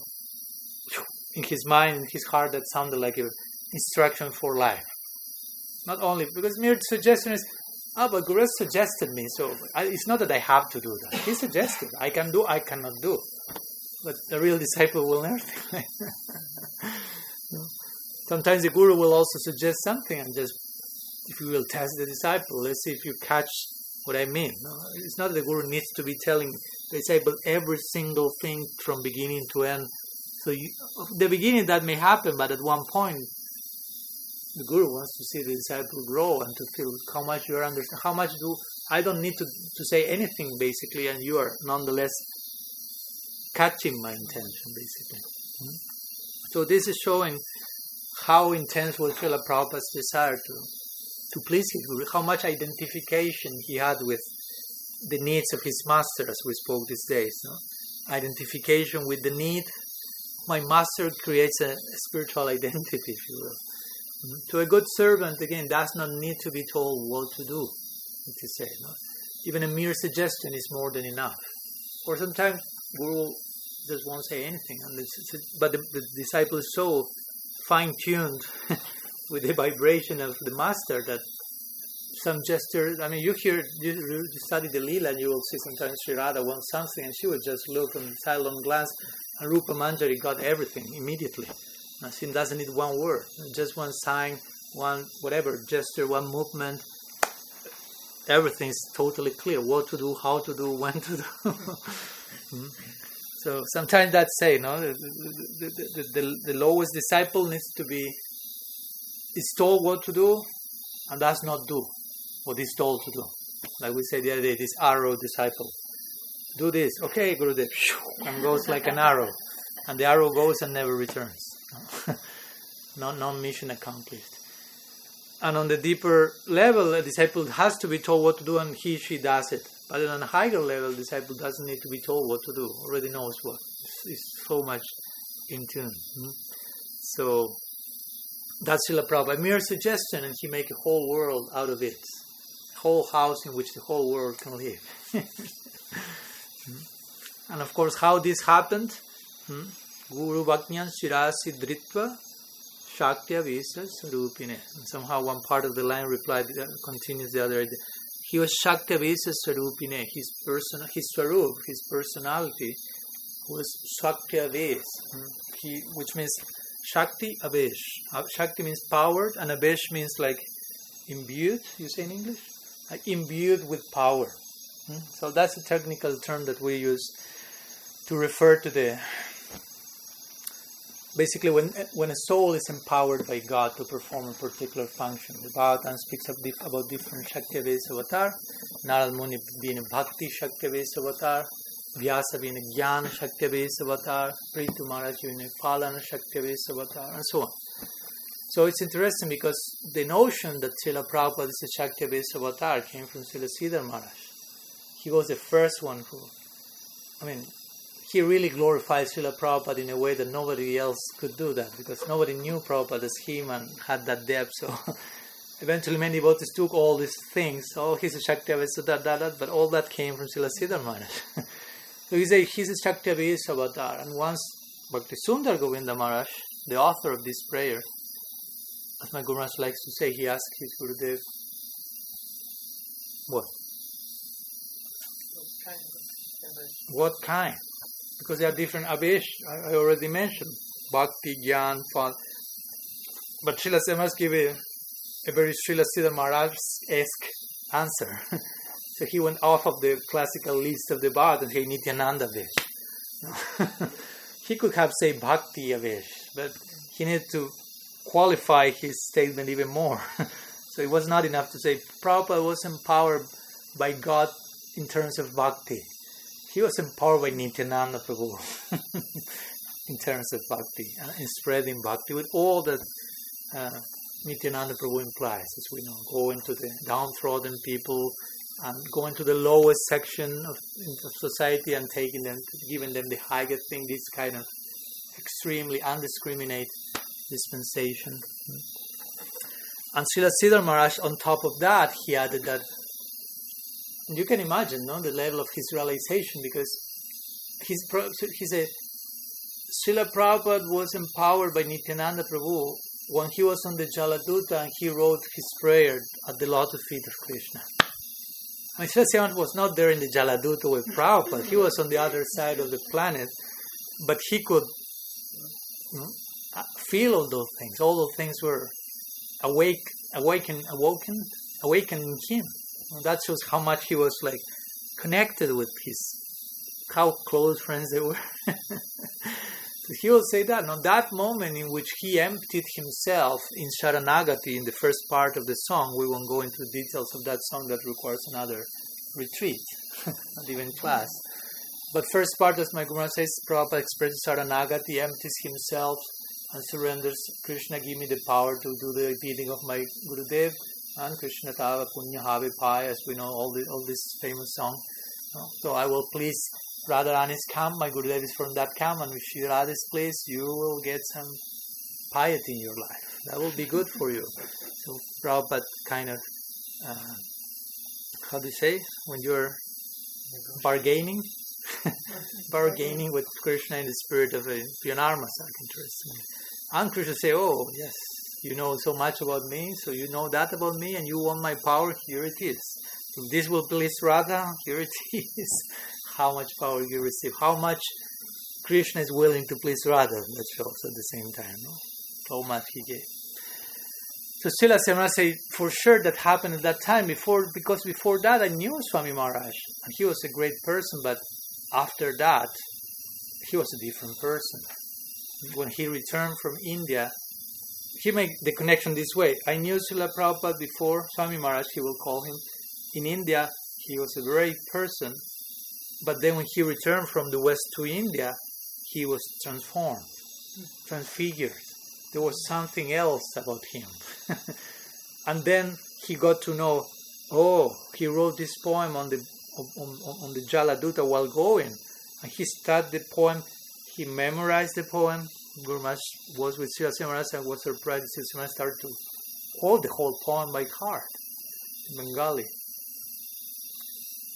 in his mind, in his heart, that sounded like an instruction for life. Not only, because mere suggestion is, but Guru suggested me, so it's not that I have to do that. He suggested. I can do, I cannot do. But the real disciple will never think like that. Sometimes the Guru will also suggest something and just, if you will test the disciple, let's see if you catch what I mean. No, it's not that the Guru needs to be telling the disciple every single thing from beginning to end. So the beginning that may happen, but at one point, the Guru wants to see the disciple grow and to feel how much you are understanding. How much I don't need to say anything basically, and you are nonetheless catching my intention basically. So this is showing how intense was Srila Prabhupada's desire to please his Guru, how much identification he had with the needs of his master, as we spoke these days. No? Identification with the need. My master creates a spiritual identity, if you will. To a good servant, again, does not need to be told what to do, as you say. No? Even a mere suggestion is more than enough. Or sometimes Guru just won't say anything, but the disciple is so fine-tuned with the vibration of the master that some gesture, I mean, you study the Leela and you will see sometimes Sri Radha wants something and she would just look and silent glance, and Rupa Manjari got everything immediately. She doesn't need one word, just one sign, one whatever gesture, one movement. Everything is totally clear. What to do, how to do, when to do. So sometimes that's say, the lowest disciple needs to is told what to do and does not do what is told to do. Like we said the other day, this arrow disciple. Do this, okay, Gurudev, and goes like an arrow. And the arrow goes and never returns. No mission accomplished. And on the deeper level, a disciple has to be told what to do, and she does it. But on a higher level, the disciple doesn't need to be told what to do. Already knows what. It's so much in tune. So that's Srila Prabhupada. A mere suggestion, and he make a whole world out of it. whole house in which the whole world can live. And of course, how this happened? Guru Bhaknyan Shirasi Dritva Shaktya Visa Sarupine. And somehow one part of the line replied, continues the other. He was Shaktya Visa Sarupine. His Swarup, his personality was Shaktya Ves, which means Shakti Avesh. Shakti means powered, and Avesh means like imbued, you say in English? Imbued with power. So that's a technical term that we use to refer to the... Basically, when a soul is empowered by God to perform a particular function. The Bhagavatam speaks about different Shaktya-Ves avatar. Narad Muni being a Bhakti Shaktya-Ves avatar. Vyasa being a Jnana Shaktya-Ves avatar. Prithu Maharaj being a Palana Shaktya-Ves avatar, and so on. So it's interesting because the notion that Srila Prabhupada is a Shaktya-Ves avatar came from Srila Sridhar Maharaj. He was the first one who, he really glorified Srila Prabhupada in a way that nobody else could do that, because nobody knew Prabhupada as him and had that depth. So eventually many devotees took all these things. Oh, he's a Shaktya-Ves avatar, but all that came from Srila Sridhar Maharaj. So he's a Shaktya-Ves avatar. And once Bhakti Sundar Govinda Maharaj, the author of this prayer, as my Guru Maharaj likes to say, he asked his Gurudev, what? What kind? Because there are different Avesh, I already mentioned, Bhakti, Gyan, Fall. But Srila Maharaj gave a very Srila Sridhar Maharaj-esque answer. So he went off of the classical list of the Bhagavad and said Nityananda Avesh. He could have said Bhakti Avesh, but he needed to qualify his statement even more. So it was not enough to say Prabhupada was empowered by God in terms of Bhakti. He was empowered by Nityananda Prabhu in terms of Bhakti, in spreading Bhakti with all that Nityananda Prabhu implies, as we know, going to the downtrodden people and going to the lowest section of society and giving them the highest thing, this kind of extremely undiscriminate dispensation. And Srila Sridhar Maharaj, on top of that, he added that, you can imagine, the level of his realization, because Srila Prabhupada was empowered by Nityananda Prabhu when he was on the Jaladuta and he wrote his prayer at the lotus feet of Krishna. Srila Sridhar was not there in the Jaladuta with Prabhupada, he was on the other side of the planet, but he could feel all those things. All those things were awakened in him. That shows how much he was connected with how close friends they were. So he will say that on that moment in which he emptied himself in Sharanagati, in the first part of the song, we won't go into the details of that song, that requires another retreat, not even class. But first part, as my Guru Maharaj says, Prabhupada expresses Sharanagati, empties himself and surrenders. Krishna, give me the power to do the bidding of my Gurudev. And Krishna Tava Punya Have Pai, as we know, all this famous song. So I will please Radharani's camp. My Gurudev is from that camp, and if Shri Radha is pleased, you will get some piety in your life. That will be good for you. So Prabhupada kind of, how do you say, when you're bargaining? Bargaining with Krishna in the spirit of a Pionarmasa, interestingly. And Krishna say, oh, yes, you know so much about me, so you know that about me, and you want my power, here it is. If this will please Radha, here it is. How much power you receive, how much Krishna is willing to please Radha, that shows at the same time, how much he gave. So Srila Sridhar said, for sure that happened at that time, because before that I knew Swami Maharaj, and he was a great person, but after that, he was a different person. When he returned from India, he made the connection this way. I knew Srila Prabhupada before, Swami Maharaj, he will call him. In India, he was a great person, but then when he returned from the West to India, he was transformed, transfigured. There was something else about him. And then he got to know, he wrote this poem on the Jaladuta while going. And he studied the poem, he memorized the poem. Guru Maharaj was with Srila Maharaj and was surprised that Srila Maharaj started to quote the whole poem by heart in Bengali.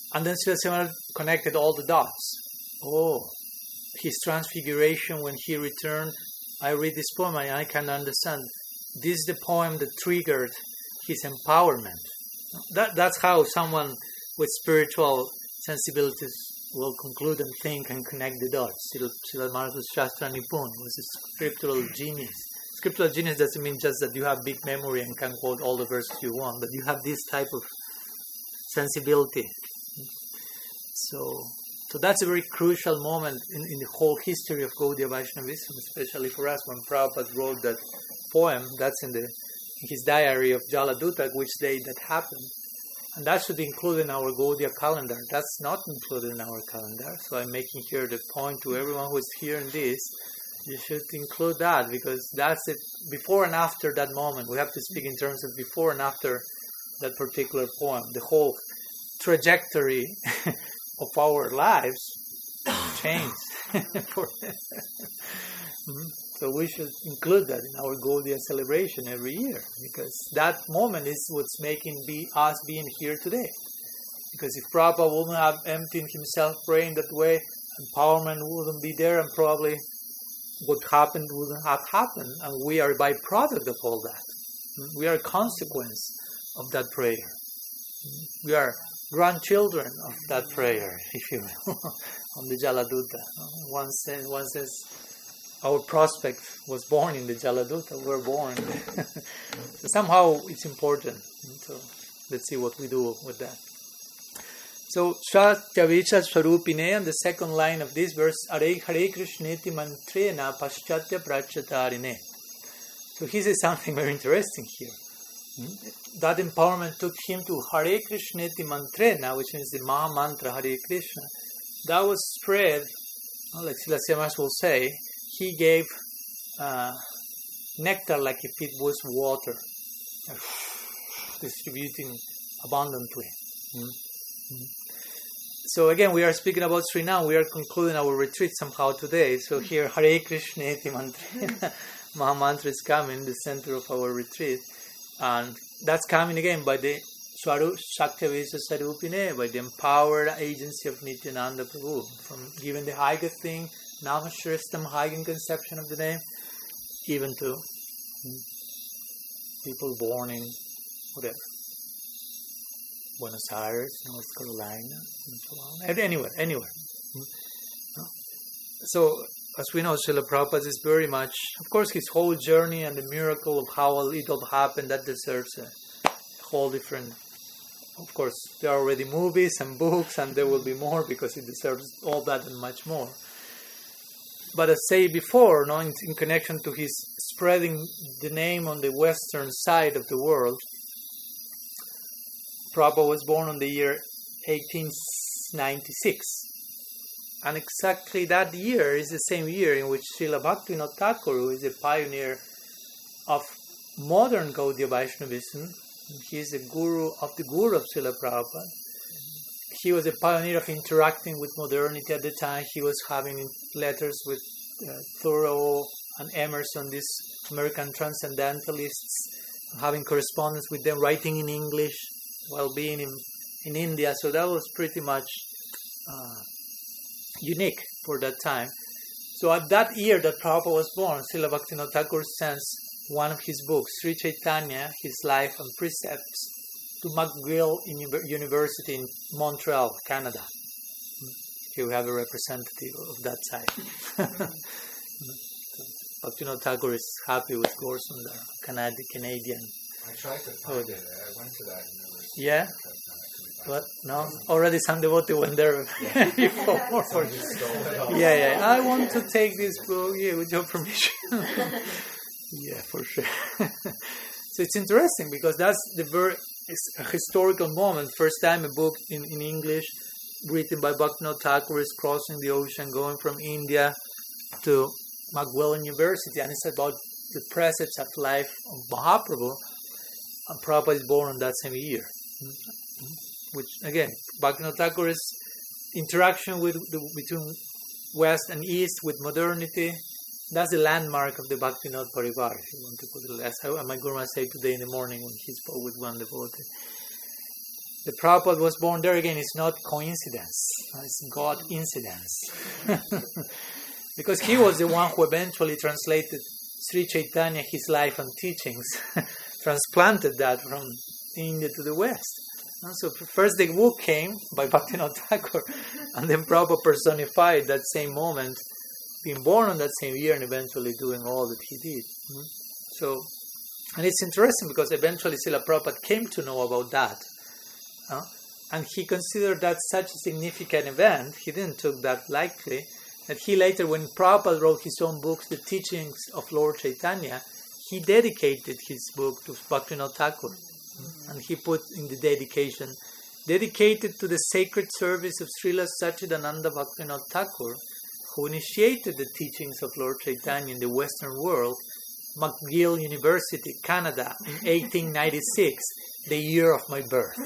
And then Srila Sivaram connected all the dots. Oh, his transfiguration when he returned, I read this poem and I can understand. This is the poem that triggered his empowerment. That's how someone with spiritual sensibilities will conclude and think and connect the dots. Srila Marcus Shastra Nipun was a scriptural genius. Scriptural genius doesn't mean just that you have big memory and can quote all the verses you want, but you have this type of sensibility. So that's a very crucial moment in the whole history of Gaudiya Vaishnavism, especially for us. When Prabhupada wrote that poem, that's in his diary of Jaladuta, which day that happened. And that should be included in our Gaudiya calendar. That's not included in our calendar. So I'm making here the point to everyone who is hearing this, you should include that, because that's it. Before and after that moment, we have to speak in terms of before and after that particular poem. The whole trajectory of our lives changed. So we should include that in our Gaudiya celebration every year, because that moment is what's making us being here today. Because if Prabhupada wouldn't have emptied himself praying that way, empowerment wouldn't be there, and probably what happened wouldn't have happened, and we are a byproduct of all that. We are a consequence of that prayer. We are grandchildren of that prayer, if you will, on the Jaladuta. One says, our prospect was born in the Jaladuta, we're born. So somehow it's important. So let's see what we do with that. So, Satyavicha Swarupine, and the second line of this verse, Hare Krishneti Mantrena Paschatya Prachatarine. So he says something very interesting here. That empowerment took him to Hare Krishneti Mantrena, which means the Maha Mantra, Hare Krishna. That was spread, like Srila Sivaram will say, he gave nectar like if it was water, distributing abundantly. So again, we are speaking about Srinam. We are concluding our retreat somehow today. So here, Hare Krishna Iti Mantra, Maha Mantra is coming, the center of our retreat. And that's coming again by the Shaktivesa Sarupine, by the empowered agency of Nityananda Prabhu, from giving the highest thing, Namashristam, high conception of the name, even to people born in whatever, Buenos Aires, North Carolina, and so on. Anywhere. So, as we know, Srila Prabhupada is very much, of course, his whole journey and the miracle of how it all happened, that deserves a whole different. Of course, there are already movies and books, and there will be more because it deserves all that and much more. But as I said before, in connection to his spreading the name on the western side of the world, Prabhupada was born on the year 1896. And exactly that year is the same year in which Srila Bhaktivinoda Thakur, who is a pioneer of modern Gaudiya Vaishnavism, he is the guru of Srila Prabhupada. He was a pioneer of interacting with modernity at the time. He was having letters with Thoreau and Emerson, these American transcendentalists, having correspondence with them, writing in English while being in India. So that was pretty much unique for that time. So at that year that Prabhupada was born, Srila Bhaktivinoda Thakur sends one of his books, Sri Chaitanya, His Life and Precepts, to McGill University in Montreal, Canada. Here we have a representative of that side. Bhaktivinoda Thakur is happy with Gorson, the Canadian. I tried to find it. I went to that university. Yeah? What? No? Already some devotee went there before. Yeah. I want to take this book. Yeah, with your permission. Yeah, for sure. So it's interesting because that's it's a historical moment. First time a book in English written by Bhaktivinoda Thakur is crossing the ocean, going from India to McGill University, and it's about the precepts of life of Mahaprabhu. And Prabhupada is born on that same year. Which, again, Bhaktivinoda Thakur's interaction between West and East with modernity, that's the landmark of the Bhaktivinoda Parivar, if you want to put it. As my Guru said today in the morning when he spoke with one devotee. the Prabhupada was born there again is not coincidence. It's God incidence. Because he was the one who eventually translated Sri Chaitanya, his life and teachings, transplanted that from India to the West. So first the book came by Bhaktivinoda Thakur, and then Prabhupada personified that same moment, being born on that same year and eventually doing all that he did. So, and it's interesting because eventually Srila Prabhupada came to know about that. And he considered that such a significant event, he didn't take that lightly, that he later, when Prabhupada wrote his own books, The Teachings of Lord Chaitanya, he dedicated his book to Bhaktivinoda Thakur. And he put in the dedication, dedicated to the sacred service of Srila Satchidananda Bhaktivinoda Thakur, who initiated the teachings of Lord Chaitanya in the Western world, McGill University, Canada, in 1896, the year of my birth.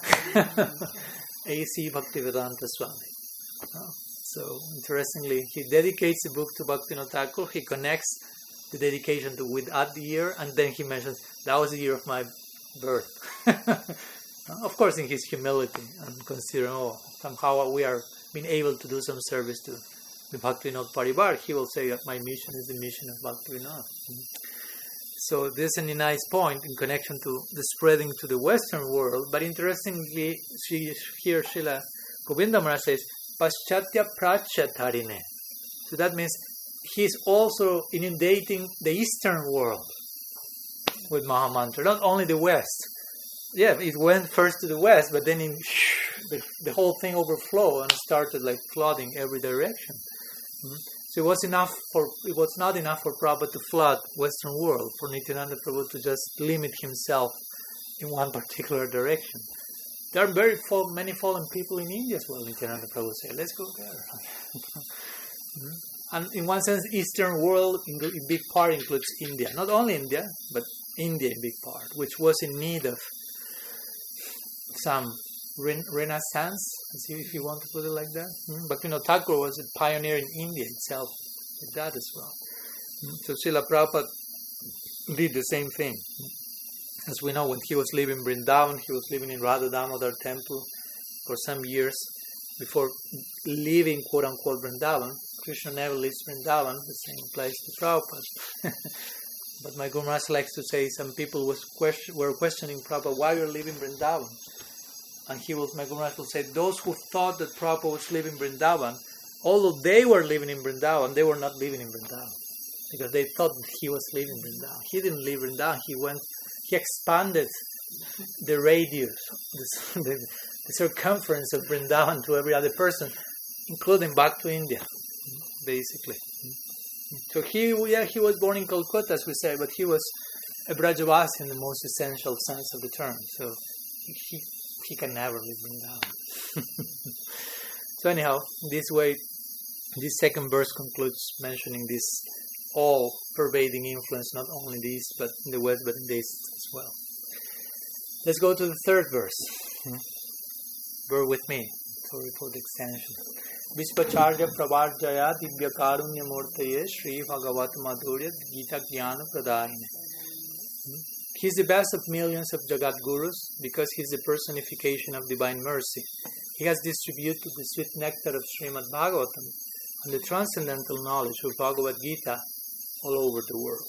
A.C. Bhaktivedanta Swami. So, interestingly, he dedicates the book to Bhaktivinoda Thakur, he connects the dedication to with that year, and then he mentions, that was the year of my birth. Of course, in his humility, and considering, somehow we are being able to do some service to the Bhaktivinoda Parivar, he will say that my mission is the mission of Bhaktivinoda. So this is a nice point in connection to the spreading to the Western world. But interestingly, here Srila Govinda Maharaj says, Paschatya Prachatarine. So that means he's also inundating the Eastern world with Mahamantra, not only the West. Yeah, it went first to the West, but then the whole thing overflowed and started like flooding every direction. So it was not enough for Prabhupada to flood Western world, for Nityananda Prabhu to just limit himself in one particular direction. There are many fallen people in India as well, Nityananda Prabhu said, let's go there. And in one sense, Eastern world in big part includes India. Not only India, but India in big part, which was in need of some renaissance, if you want to put it like that. Bhaktivinoda Thakur was a pioneer in India itself, like that as well. So Srila Prabhupada did the same thing. As we know, when he was living in Vrindavan, he was living in Radha Damodar temple for some years before leaving quote-unquote Vrindavan. Krishna never leaves Vrindavan, the same place to Prabhupada. But my Guru Maharaj likes to say some people were questioning Prabhupada, why you're leaving Vrindavan? And my Guru Maharaj will say, those who thought that Prabhupada was living Vrindavan, although they were living in Vrindavan, they were not living in Vrindavan. Because they thought that he was living in Vrindavan. He didn't live in Vrindavan, he expanded the radius, the circumference of Vrindavan to every other person, including back to India, basically. So he was born in Calcutta, as we say, but he was a Brajavasi in the most essential sense of the term. So he can never live Vrindavan. So anyhow, this way, this second verse concludes mentioning this all-pervading influence, not only in the East, but in the West, but in the East as well. Let's go to the third verse. Bear with me, sorry for the extension. Vishvacharya Pravarjaya Divya Karunya Murtaye Sri Bhagavat Madhurya Gita Jnana Pradayine. He is the best of millions of Jagat Gurus because he is the personification of divine mercy. He has distributed the sweet nectar of Srimad Bhagavatam and the transcendental knowledge of Bhagavad Gita all over the world.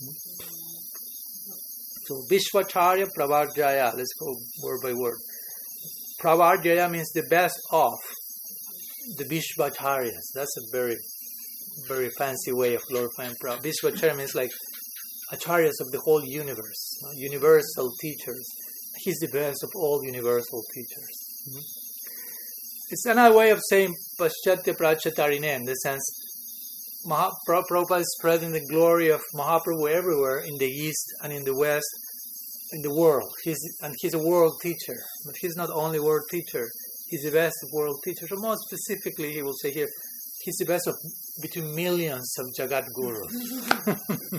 So Vishvacharya Pravarjaya, let's go word by word. Pravarjaya means the best of the Vishvacharyas. That's a very, very fancy way of glorifying Prabhupada. Vishvacharya means like acharyas of the whole universe, universal teachers. He's the best of all universal teachers. It's another way of saying Paschatya Prachatarine, in the sense Prabhupada is spreading the glory of Mahaprabhu everywhere in the East and in the West, in the world. He's a world teacher, but he's not only a world teacher, he's the best of world teachers. So more specifically, he will say here, he's the best of between millions of Jagat Gurus.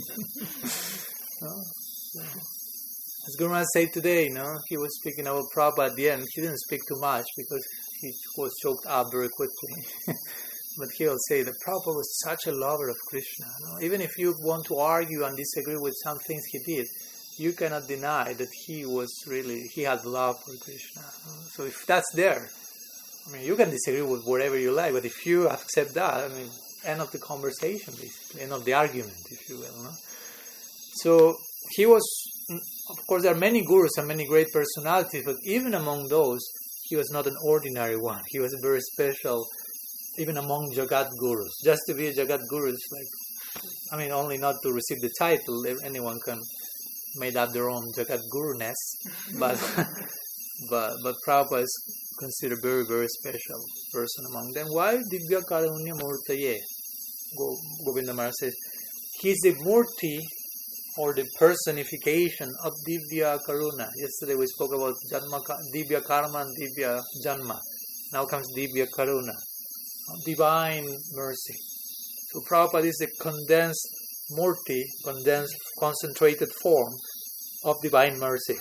As Guru Maharaj said today, he was speaking about Prabhupada at the end. He didn't speak too much because he was choked up very quickly. But he will say that Prabhupada was such a lover of Krishna. Even if you want to argue and disagree with some things he did, you cannot deny that he had love for Krishna. So if that's there, I mean, you can disagree with whatever you like, but if you accept that, I mean, end of the conversation, basically, end of the argument, if you will. No? So he was, of course, there are many gurus and many great personalities, but even among those, he was not an ordinary one. He was very special, even among Jagat Gurus. Just to be a Jagat Guru is like, I mean, only not to receive the title. Anyone can make up their own Jagat Guru-ness, but Prabhupada is considered very, very special person among them. Why? Divya Karunya Murtaye. Govinda Maharaj says, he's the Murti, or the personification of Divya Karuna. Yesterday we spoke about Divya Karma and Divya Janma. Now comes Divya Karuna, divine mercy. So Prabhupada is the condensed Murti, condensed, concentrated form of divine mercy.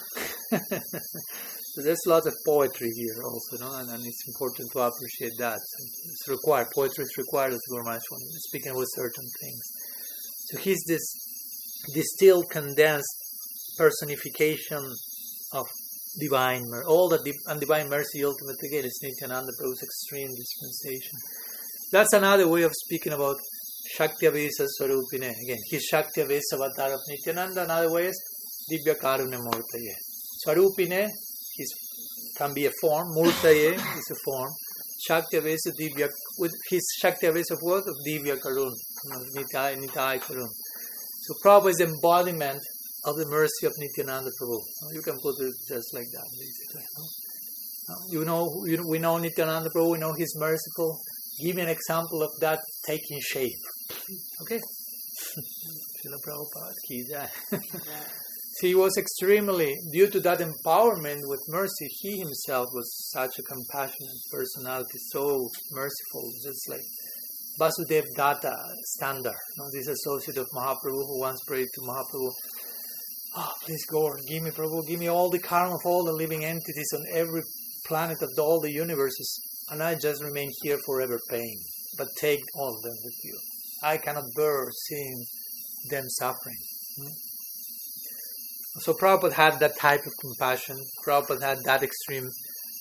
So there's lots of poetry here also, no? And it's important to appreciate that. It's required. Poetry is required as Guru Maharaj when speaking with certain things. So he's this distilled, condensed personification of divine mercy. All that and divine mercy ultimately again is Nityananda Prabhu's extreme dispensation. That's another way of speaking about Shaktya-Vesa Swarupine. Again, his Shaktya-Vesa avatar of Nityananda. Another way is Divya Karunya Murtaye. Swarupine can be a form. Murtaye is a form. Shaktya-Vesa Divya, with his Shaktya-Vesa of what? Of Divya Karun. Nitai Karun. So Prabhupada is the embodiment of the mercy of Nityananda Prabhu. You can put it just like that, basically. We know Nityananda Prabhu, we know he's merciful. Give me an example of that taking shape. Okay? Srila Prabhupada, ki jai. So he was extremely, due to that empowerment with mercy, he himself was such a compassionate personality, so merciful, just like Vasudev Datta standard. This associate of Mahaprabhu who once prayed to Mahaprabhu, oh, please God, give me Prabhu, give me all the karma of all the living entities on every planet of all the universes, and I just remain here forever paying. But take all of them with you. I cannot bear seeing them suffering. So Prabhupada had that type of compassion. Prabhupada had that extreme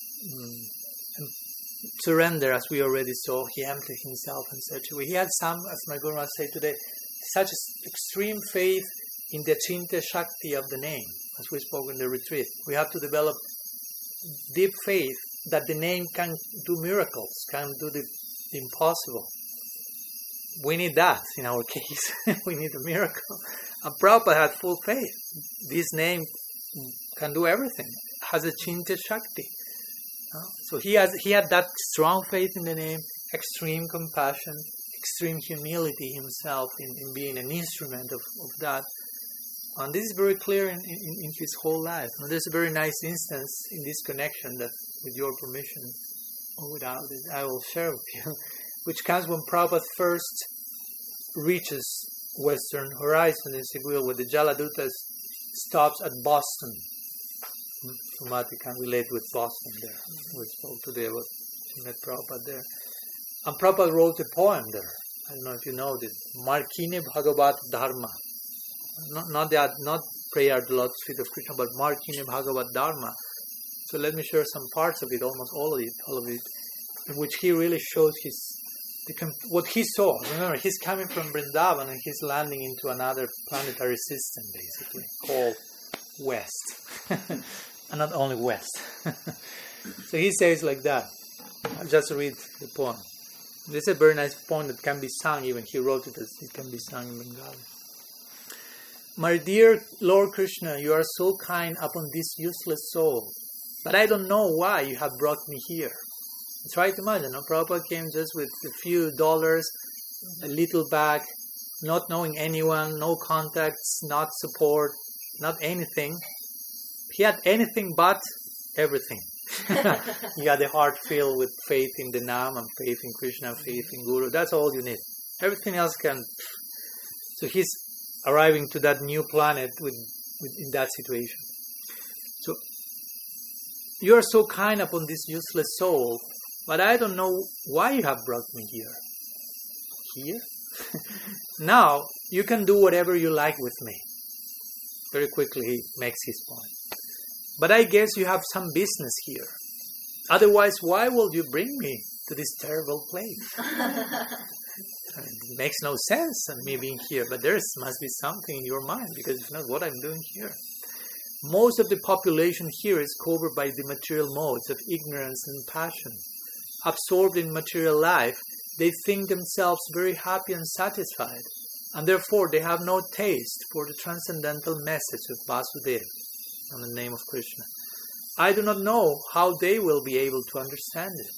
surrender, as we already saw. He emptied himself in such a way. He had some, as my Guru Maharaj said today, such extreme faith in the Achintya Shakti of the name, as we spoke in the retreat. We have to develop deep faith that the name can do miracles, can do the impossible. We need that in our case. We need a miracle. And Prabhupada had full faith. This name can do everything. Has a Achintya Shakti. So he had that strong faith in the name, extreme compassion, extreme humility himself in being an instrument of that. And this is very clear in his whole life. Now, there's a very nice instance in this connection that, with your permission, or without it, I will share with you, which comes when Prabhupada first reaches Western horizon, if you will, where the Jaladuta stops at Boston. Sumati can relate with Boston there. We spoke today about, she met Prabhupada there. And Prabhupada wrote a poem there. I don't know if you know it. Markine Bhagavat Dharma. Not prayer to Lord's feet of Krishna, but Markine Bhagavat Dharma. So let me share some parts of it, almost all of it, in which he really shows what he saw. Remember, he's coming from Vrindavan and he's landing into another planetary system, basically, called West. And not only West. So he says like that. I'll just read the poem. This is a very nice poem that can be sung even. He wrote it as it can be sung in Bengali. My dear Lord Krishna, you are so kind upon this useless soul, but I don't know why you have brought me here. Try to imagine, Prabhupada came just with a few dollars, a little bag, not knowing anyone, no contacts, not support, not anything. He had anything but everything. He had a heart filled with faith in the Nam and faith in Krishna, faith in Guru. That's all you need. Everything else can. So he's arriving to that new planet in that situation. So you are so kind upon this useless soul, but I don't know why you have brought me here. Here? Now you can do whatever you like with me. very quickly he makes his point. But I guess you have some business here. Otherwise, why will you bring me to this terrible place? It makes no sense me being here, but there must be something in your mind, because if not, what I'm doing here? Most of the population here is covered by the material modes of ignorance and passion. Absorbed in material life, they think themselves very happy and satisfied, and therefore they have no taste for the transcendental message of Vasudeva, in the name of Krishna. I do not know how they will be able to understand it.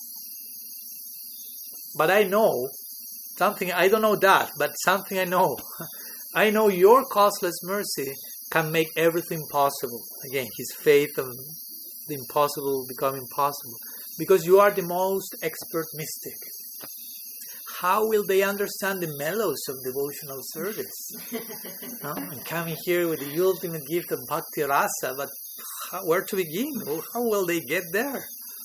But I know something, I don't know that, but something I know. I know your causeless mercy can make everything possible. Again, his faith of the impossible become impossible. Because you are the most expert mystic. How will they understand the mellows of devotional service? I'm coming here with the ultimate gift of bhakti rasa, but where to begin? How will they get there?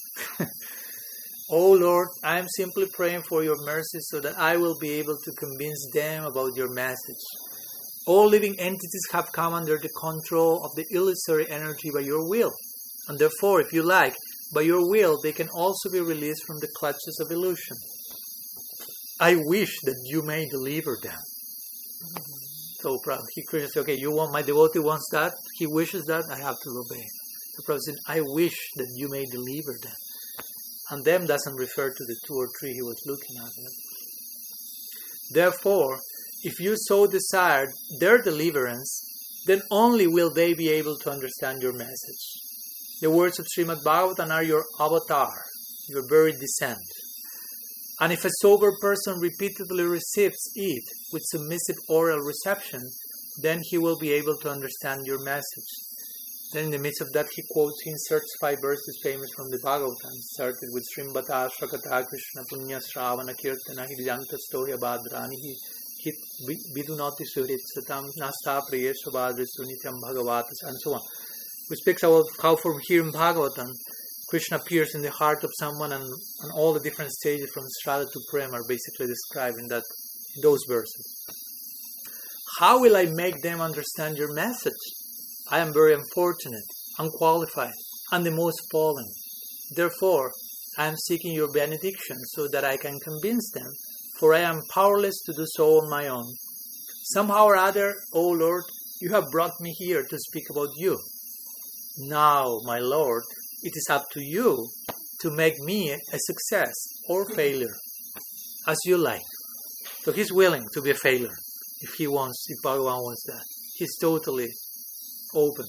Oh Lord, I am simply praying for your mercy so that I will be able to convince them about your message. All living entities have come under the control of the illusory energy by your will. And therefore, if you like, by your will, they can also be released from the clutches of illusion. I wish that you may deliver them. So Krishna said, okay, you want, my devotee wants that, he wishes that, I have to obey. So Prabhupada said, I wish that you may deliver them. And them doesn't refer to the 2 or 3 he was looking at. Therefore, if you so desired their deliverance, then only will they be able to understand your message. The words of Srimad Bhagavatam are your avatar, your very descent. And if a sober person repeatedly receives it with submissive oral reception, then he will be able to understand your message. Then in the midst of that, he inserts 5 verses famous from the Bhagavatam, started with Srimbata Shrakata Krishna Punya Shravana Kirtana Hidjanta Stoya Badrani Hit Vidunati Surit Satam Nasta Priyesha Badri Sunityam Bhagavatas, and so on. Which speaks about how from here in Bhagavatam, Krishna appears in the heart of someone, and all the different stages from Strata to Prem are basically described in those verses. How will I make them understand your message? I am very unfortunate, unqualified, and the most fallen. Therefore, I am seeking your benediction so that I can convince them, for I am powerless to do so on my own. Somehow or other, O Lord, you have brought me here to speak about you. Now, my Lord, it is up to you to make me a success or failure, as you like. So he's willing to be a failure if Bhagavan wants that. He's totally open.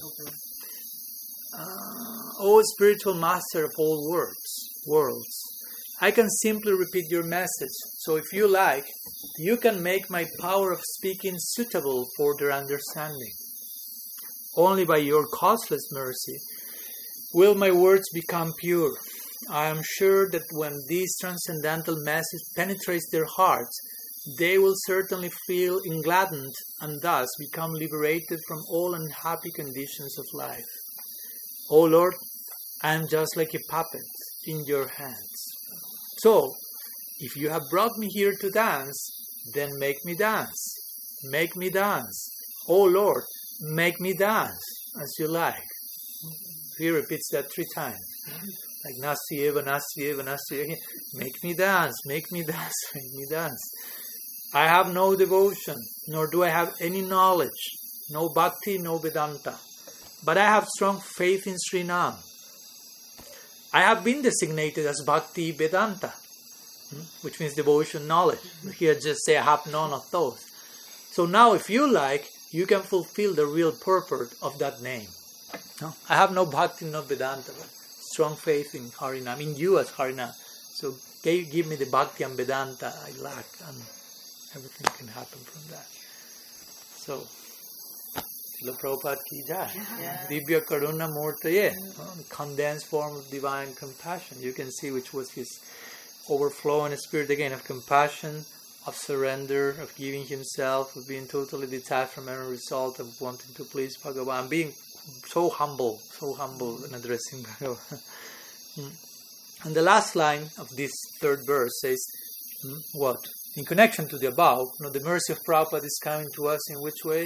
O spiritual master of all worlds, I can simply repeat your message. So if you like, you can make my power of speaking suitable for their understanding. Only by your causeless mercy will my words become pure. I am sure that when this transcendental message penetrates their hearts, they will certainly feel engladdened and thus become liberated from all unhappy conditions of life. O Lord, I am just like a puppet in your hands. So, if you have brought me here to dance, then make me dance. Make me dance. O Lord, make me dance as you like. He repeats that 3 times. Like Nasti Eva, Nasti Eva, Nasti Eva. Make me dance, make me dance, make me dance. I have no devotion, nor do I have any knowledge, no bhakti, no Vedanta. But I have strong faith in Srinam. I have been designated as Bhakti Vedanta, which means devotion, knowledge. Here just say I have none of those. So now if you like, you can fulfill the real purport of that name. No? I have no Bhakti, no Vedanta, but strong faith in Harinam, in you as Harinam. So give me the Bhakti and Vedanta I lack, and everything can happen from that. So, Srila Prabhupada ki jai. Divya Karuna Murtaye, condensed form of divine compassion. You can see which was his overflowing spirit again of compassion, of surrender, of giving himself, of being totally detached from any result, of wanting to please Bhagavan, being so humble in addressing Bhagavan. And the last line of this 3rd verse says, what? In connection to the above, the mercy of Prabhupada is coming to us in which way?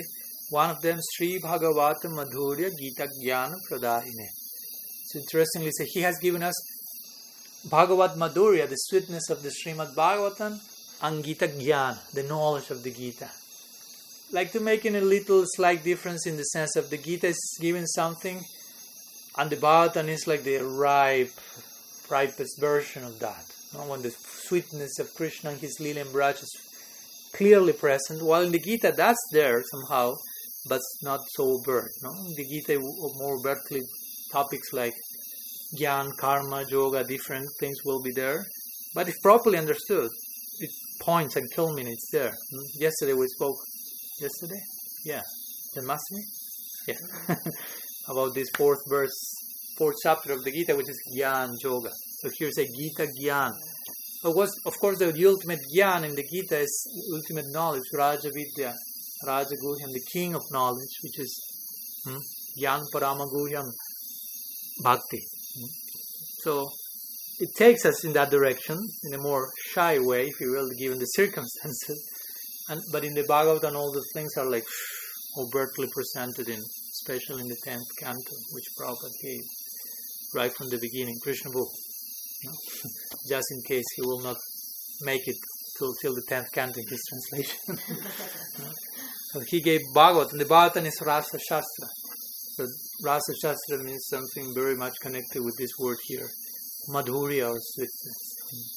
One of them, Sri Bhagavata Madhurya Gita Jnana Pradahine. So interestingly, so he has given us Bhagavat Madhurya, the sweetness of the Srimad Bhagavatam, and Gita Jnana, the knowledge of the Gita. Like to make a little slight difference in the sense of the Gita is given something, and the Bhagavatam is like the ripest version of that. When the sweetness of Krishna and his Leela and Braj is clearly present, while in the Gita that's there somehow, but not so overt. In the Gita, more overtly topics like Gyan, Karma, Yoga, different things will be there. But if properly understood, it points and culminates there. Yesterday we spoke. Yesterday? Yeah. Janmashtami? Yeah. About this fourth chapter of the Gita, which is Gyan Yoga. So here's a Gita Gyan. Of course, the ultimate Gyan in the Gita is ultimate knowledge, Raja Vidya, Raja Guhyam, the king of knowledge, which is Gyan Parama Guhyam Bhakti. So it takes us in that direction in a more shy way, if you will, given the circumstances. But in the Bhagavatam, all those things are like overtly presented, especially in the 10th canto, which Prabhupada gave right from the beginning, Krishna book. Just in case he will not make it till the 10th canto in his translation. So he gave Bhagavatam, and the Bhagavatam is Rasa Shastra. So Rasa Shastra means something very much connected with this word here, Madhurya or sweetness.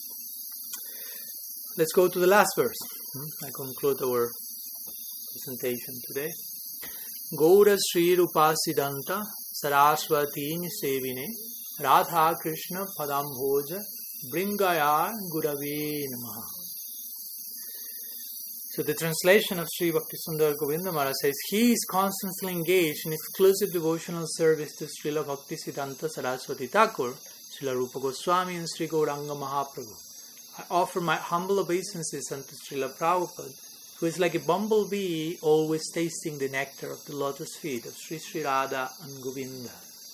Let's go to the last verse. I conclude our presentation today. Gaura Sri Rupasidanta Saraswati Sevine Radha Krishna Padambhoja Bringaya Gurave Namaha. So the translation of Sri Bhaktisundar Govinda Maharaj says, he is constantly engaged in exclusive devotional service to Srila Bhaktisiddhanta Saraswati Thakur, Srila Rupa Goswami and Sri Gauranga Mahaprabhu. I offer my humble obeisances unto Srila Prabhupada, who is like a bumblebee always tasting the nectar of the lotus feet of Sri Sri Radha and Govinda.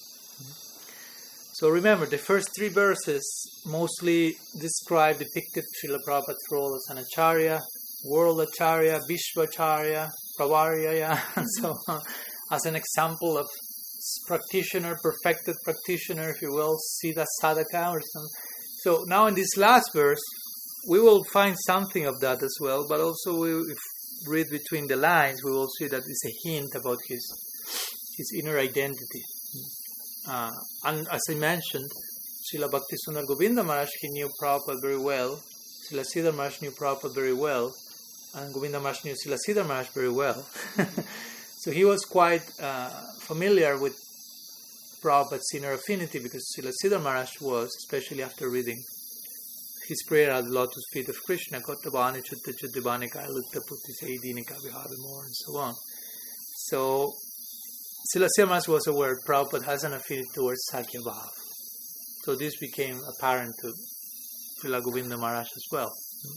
So remember, the first three verses mostly depicted Srila Prabhupada's role as an acharya, world acharya, Vishvacharya, Pravarya, and so on, as an example of practitioner, perfected practitioner, if you will, Siddha Sadhaka or something. So now in this last verse, we will find something of that as well, but also if we read between the lines, we will see that it's a hint about his inner identity. And as I mentioned, Srila Bhaktisundar Govinda Maharaj, he knew Prabhupada very well, Srila Siddhar Maharaj knew Prabhupada very well, and Govinda Maharaj knew Srila Siddhar Maharaj very well. So he was quite familiar with Prabhupada's inner affinity, because Srila Siddhar Maharaj was, especially after reading his prayer at the lotus feet of Krishna, Kottabhani Chutta Chuddhibanika Lutta Putti Saidinika Vihabimor, and so on. So Srila Siddhar Maharaj was aware Prabhupada has an affinity towards Sakya Bhava. So this became apparent to Srila Govinda Maharaj as well.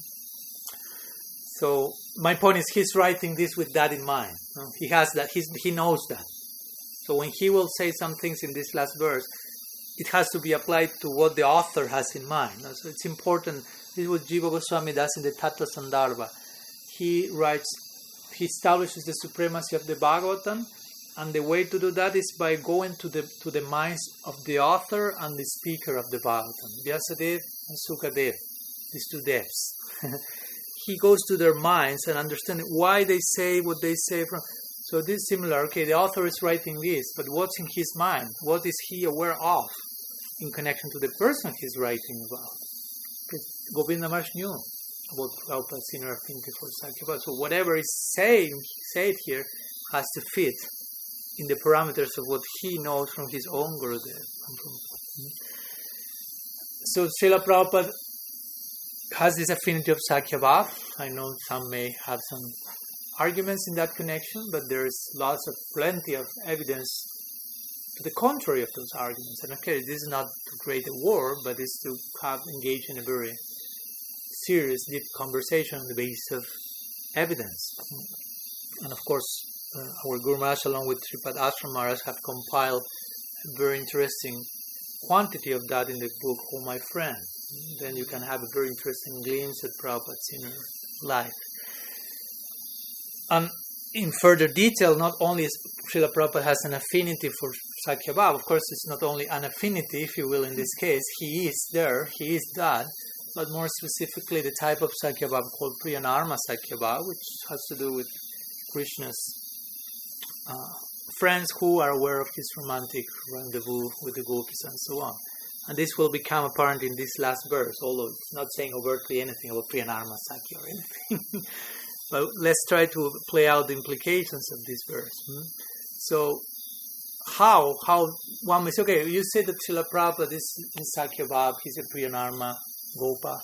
So my point is, he's writing this with that in mind. He has that. He knows that. So when he will say some things in this last verse, it has to be applied to what the author has in mind. So it's important. This is what Jiva Goswami does in the Tattva Sandarbha. He establishes the supremacy of the Bhagavatam, and the way to do that is by going to the minds of the author and the speaker of the Bhagavatam, Vyasadev and Sukadev, these two devs. He goes to their minds and understands why they say what they say. So this is similar. Okay, the author is writing this, but what's in his mind? What is he aware of in connection to the person he's writing about? Because Govinda Maharaj knew about Prabhupada's inner affinity for Sakya. So whatever is said here has to fit in the parameters of what he knows from his own Gurudev. So Srila Prabhupada has this affinity of Sakya Bhava. I know some may have some arguments in that connection, but there is plenty of evidence to the contrary of those arguments. And okay, this is not to create a war, but it's to engage in a very serious, deep conversation on the basis of evidence. And of course, our Guru Maharaj, along with Sripad Ashram Maharaj, have compiled a very interesting quantity of that in the book, Oh My Friend. Then you can have a very interesting glimpse at Prabhupada's inner life. And in further detail, not only is Srila Prabhupada has an affinity for Sakya Bhava, of course it's not only an affinity, if you will, in this case, he is there, he is that, but more specifically the type of Sakya Bhava called Priyanarma Sakya Bhava, which has to do with Krishna's friends who are aware of his romantic rendezvous with the gopis and so on. And this will become apparent in this last verse, although it's not saying overtly anything about Priyanarma Sakya or anything. But let's try to play out the implications of this verse. So, how one may say, okay, you say that Srila Prabhupada is in Sakya Bhava, he's a Priyanarma Gopa.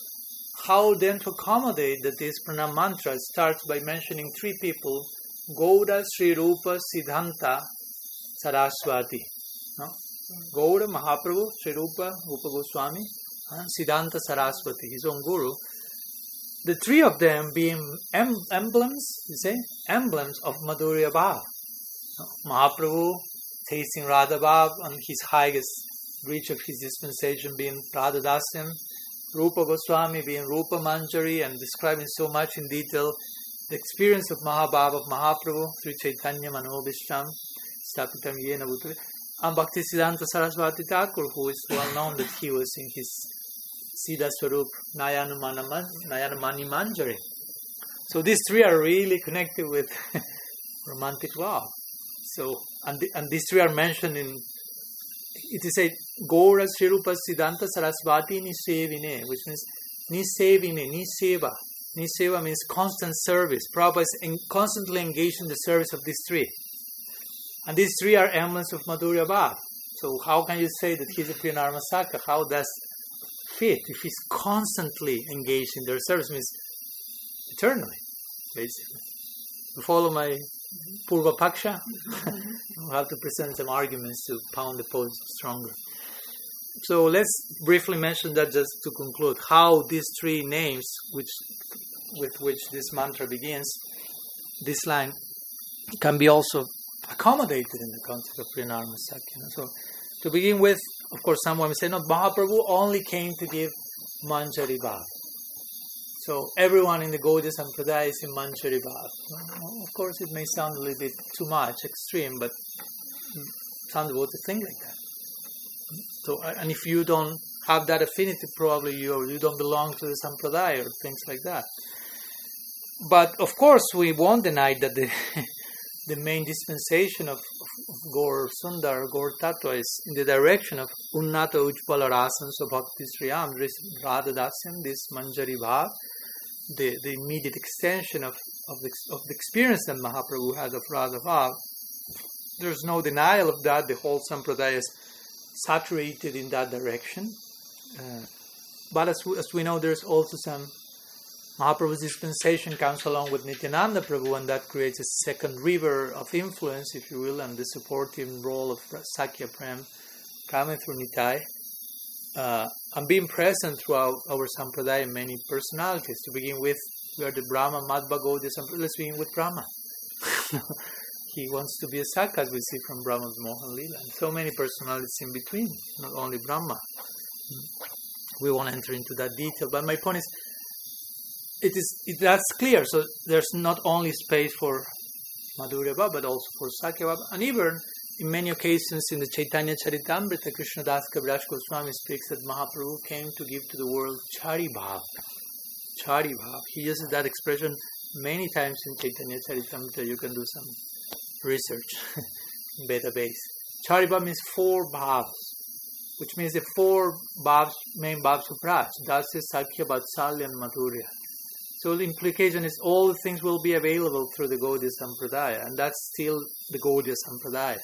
How then to accommodate that this pranam mantra starts by mentioning three people, Gauda, Sri Rupa, Siddhanta, Saraswati. No? Gauda, Mahaprabhu, Sri Rupa, Rupa Goswami, and Siddhanta Saraswati, his own guru. The three of them being emblems, you say, emblems of Madhurya Bhava. Mahaprabhu tasting Radha Bhava on his highest reach of his dispensation being Radha Dasyam, Rupa Goswami being Rupa Manjari and describing so much in detail the experience of Mahabhava of Mahaprabhu through Chaitanya Manobhishtam, Stapitam Yena Bhutale, and Bhaktisiddhanta Saraswati Thakur, who is well known that he was in his Siddha Swarup Nayanamani Manjari. So these three are really connected with romantic love. So, and these three are mentioned in, it is a Gaura Sri Rupa Siddhanta Saraswati Nisevine, which means Nisevine, Niseva. Niseva means constant service. Prabhupada is constantly engaged in the service of these three. And these three are emblems of Madhurya Bhava. So how can you say that he's a Priyanarma Sakya? How does fit if he's constantly engaged in their service? Means eternally, basically. You follow my Purva Paksha? We'll have to present some arguments to pound the post stronger. So let's briefly mention that just to conclude, how these three names with which this mantra begins, this line, can be also accommodated in the concept of Priyanarma Sakya. So to begin with, of course, someone may say, no, Mahaprabhu only came to give Manjari Bhava. So everyone in the Gaudiya Sampradaya is in Manjari Bhava. Of course, it may sound a little bit too much, extreme, but some devotees think like that. So, and if you don't have that affinity, probably you don't belong to the Sampradaya or things like that. But of course, we won't deny that the main dispensation of Gaur Sundar, Gaur Tattva is in the direction of Unnata Ujjvala Rasam Bhakti Sriyam, Radha Dasyam, this Manjari Bhav, the immediate extension of the experience that Mahaprabhu had of Radha Bhav. There's no denial of that. The whole Sampradaya is saturated in that direction. But as we know, there's also some Mahaprabhu's dispensation comes along with Nityananda Prabhu, and that creates a second river of influence, if you will, and the supportive role of Sakya Prem coming through Nitai, and being present throughout our Sampradaya in many personalities. To begin with, we are the Brahma, Madhva, Gaudiya Sampradaya. Let's begin with Brahma. He wants to be a Sakya, we see from Brahma's Mohan Leela, and so many personalities in between, not only Brahma. We won't enter into that detail, but my point is, that's clear. So there's not only space for Madhurya Bhava, but also for Sakya Bhava. And even in many occasions in the Chaitanya Charitamrita, Krishnadas Kaviraj Goswami speaks that Mahaprabhu came to give to the world Chari Bhav. Chari Bhav. He uses that expression many times in Chaitanya Charitamrita. You can do some research in database. Chari Bhav means 4 bhavs, which means the 4 bhavs, main bhavs of Raj. Dasya, Sakya, Vatsalya, and Madhurya. So the implication is all the things will be available through the Gaudiya Sampradaya, and that's still the Gaudiya Sampradaya.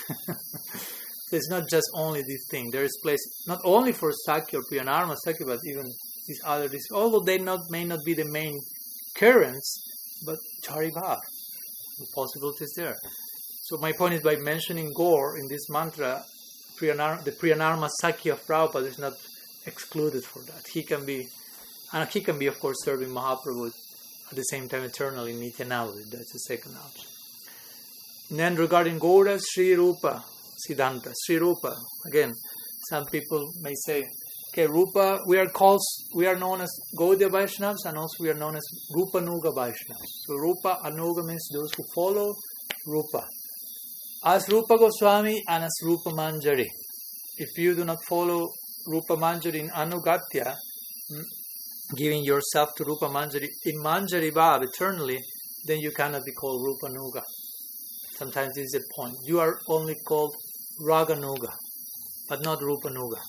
So it's not just only this thing. There is place not only for Sakya or Priyanarma Sakya, but even these other, although they may not be the main currents, but Chari Bhav, the possibility is there. So my point is, by mentioning Gaur in this mantra, the Priyanarma Sakya of Prabhupada is not excluded for that. He can be, of course, serving Mahaprabhu at the same time eternally in Nityanavadi. That's the second option. And then regarding Gaura, Sri Rupa, Siddhanta. Sri Rupa, again, some people may say, Okay, Rupa, we are known as Gaudiya Vaishnavas, and also we are known as Rupa Nuga Vaishnavas. So Rupa Anuga means those who follow Rupa. As Rupa Goswami and as Rupa Manjari. If you do not follow Rupa Manjari in Anugatya, giving yourself to Rupa Manjari in Manjari Bhav eternally, then you cannot be called Rupa Nuga. Sometimes this is a point. You are only called Raga Nuga, but not Rupa Nuga.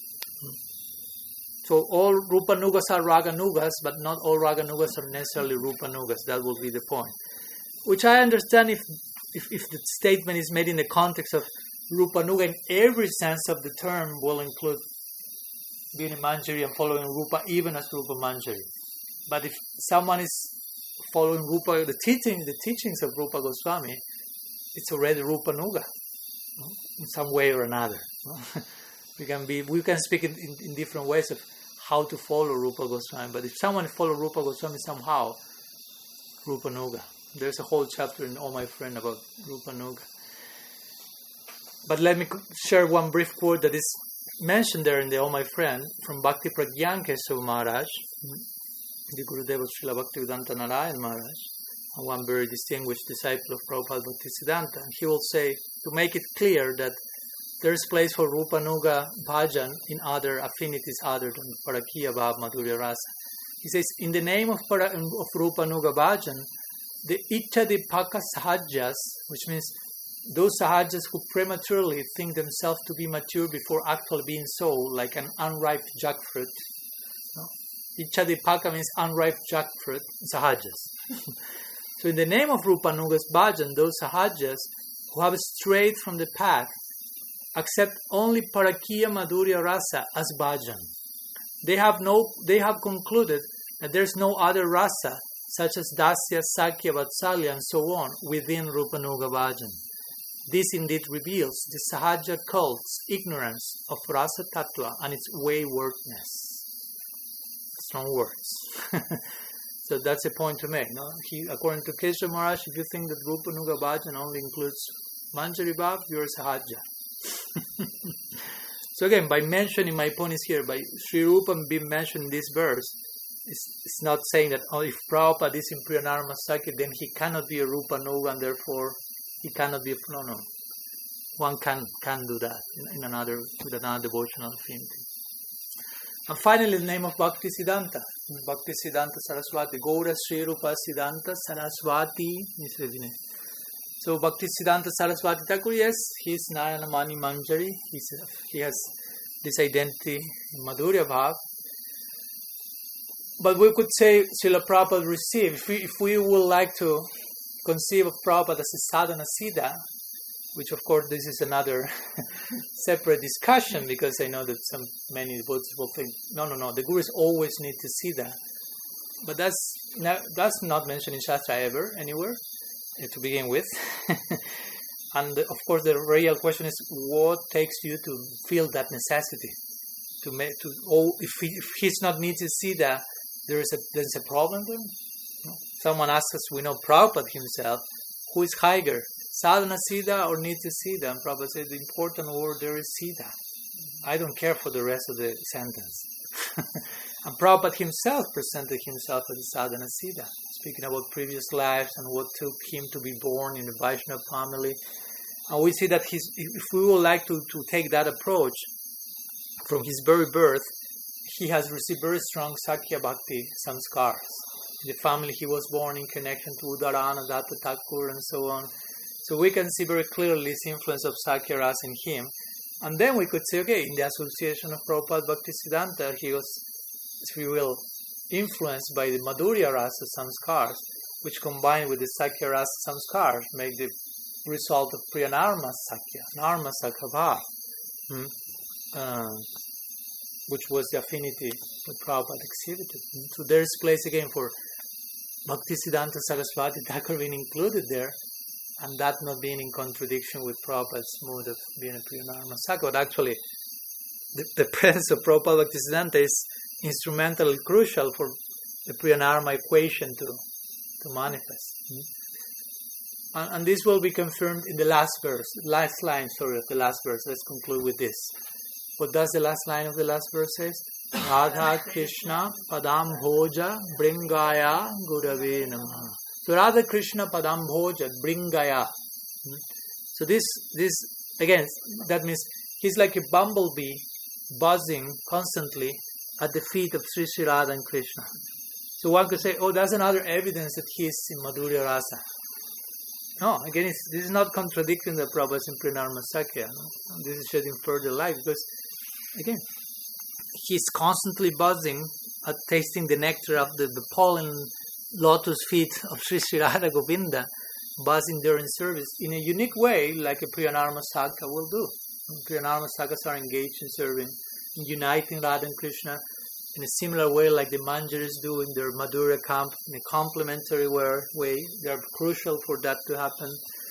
So all Rupa Nugas are Raga Nugas, but not all Raga Nugas are necessarily Rupa Nugas. That will be the point. Which I understand if the statement is made in the context of Rupa Nuga in every sense of the term will include being a Manjari and following Rupa even as Rupa Manjari. But if someone is following Rupa, the teachings of Rupa Goswami, it's already Rupa Nuga in some way or another. We can speak in different ways of how to follow Rupa Goswami. But if someone follows Rupa Goswami somehow, Rupa Nuga. There's a whole chapter in Oh My Friend about Rupa Nuga. But let me share one brief quote that is mentioned there in the Oh My Friend from Bhakti Pragyan Kesava Maharaj, the Gurudeva Srila Bhaktivedanta Narayan Maharaj, and one very distinguished disciple of Prabhupada Bhaktisiddhanta. And he will say, to make it clear that there is place for Rupa Nuga Bhajan in other affinities other than Parakiya Bhav Madhurya Rasa. He says, in the name of Rupa Nuga Bhajan, the Ichadipaka Sahajas, which means those Sahajas who prematurely think themselves to be mature before actually being so, like an unripe jackfruit. Ichadipaka means unripe jackfruit, Sahajas. So in the name of Rupa Nuga's Bhajan, those Sahajas who have strayed from the path accept only Parakiya Madhurya Rasa as Bhajan. They have concluded that there is no other rasa, such as Dasya, Sakya, Vatsalya, and so on, within Rupa Nuga Bhajan. This indeed reveals the Sahaja cult's ignorance of Rasa Tattva and its waywardness. Strong words. So that's a point to make. No? According to Kesava Maharaj, if you think that Rupa Nuga Bhajan only includes Manjari Bhav, you're a Sahaja. So again, by mentioning, my point is here, by Sri Rupa being mentioned in this verse, it's not saying that if Prabhupada is in Priyanarma Sakya, then he cannot be a Rupa Nuga and therefore he cannot be a... No. One can do that with another devotional affinity. And finally, the name of Bhaktisiddhanta. Bhaktisiddhanta Saraswati. Gaura Sri Rupa Siddhanta Saraswati. So Bhaktisiddhanta Saraswati Thakur, yes, he is Narayana Mani Manjari. He has this identity in Madhurya Bhav. But we could say Srila Prabhupada received, if we would like to conceive of Prabhupada as a sadhana siddha, which of course this is another separate discussion, because I know that many devotees will think, no, the gurus always need to see that. But that's not mentioned in Shastra ever, anywhere, to begin with. And of course the real question is, what takes you to feel that necessity? If he's not need to see that, there's a problem there? No. Someone asks us, we know Prabhupada himself, who is higher, sadhana siddha or nitya siddha? And Prabhupada said the important word there is siddha. I don't care for the rest of the sentence. And Prabhupada himself presented himself as a sadhana siddha, speaking about previous lives and what took him to be born in the Vaishnava family. And we see that if we would like to take that approach, from his very birth, he has received very strong Sakya Bhakti samskars. In the family he was born in connection to Udarana, Datta Thakur, and so on. So we can see very clearly this influence of Sakya Rasa in him. And then we could say, okay, in the association of Prabhupada Bhaktisiddhanta, he was, if we will, influenced by the Madhurya Rasa samskars, which combined with the Sakya Rasa samskars make the result of Priyanarma Sakya, Narma Sakya Bhav. Which was the affinity that Prabhupada exhibited. So there is place again for Bhaktisiddhanta Saraswati Thakur being included there, and that not being in contradiction with Prabhupada's mode of being a Priyanarma Sakya. But actually, the presence of Prabhupada Bhaktisiddhanta is instrumental and crucial for the Priyanarma equation to manifest. And this will be confirmed in the last line of the last verse. Let's conclude with this. What does the last line of the last verse say? Radha Krishna Padam Bhoja Bringaya Gurave Namaha. So Radha Krishna Padam Bhoja Bringaya. So this again, that means he's like a bumblebee buzzing constantly at the feet of Sri Sri Radha and Krishna. So one could say, oh, that's another evidence that he is in Madhurya Rasa. No, again, this is not contradicting the Prabhupada in Pranarma Sakya. No? This is shedding further light because, again, he's constantly buzzing at tasting the nectar of the pollen lotus feet of Sri Sri Radha Govinda, buzzing there in service in a unique way, like a Priyanarma Sakha will do. Priyanarma Sakhas are engaged in serving, in uniting Radha and Krishna in a similar way like the Manjaris do in their Madhurya camp, in a complementary way. They are crucial for that to happen.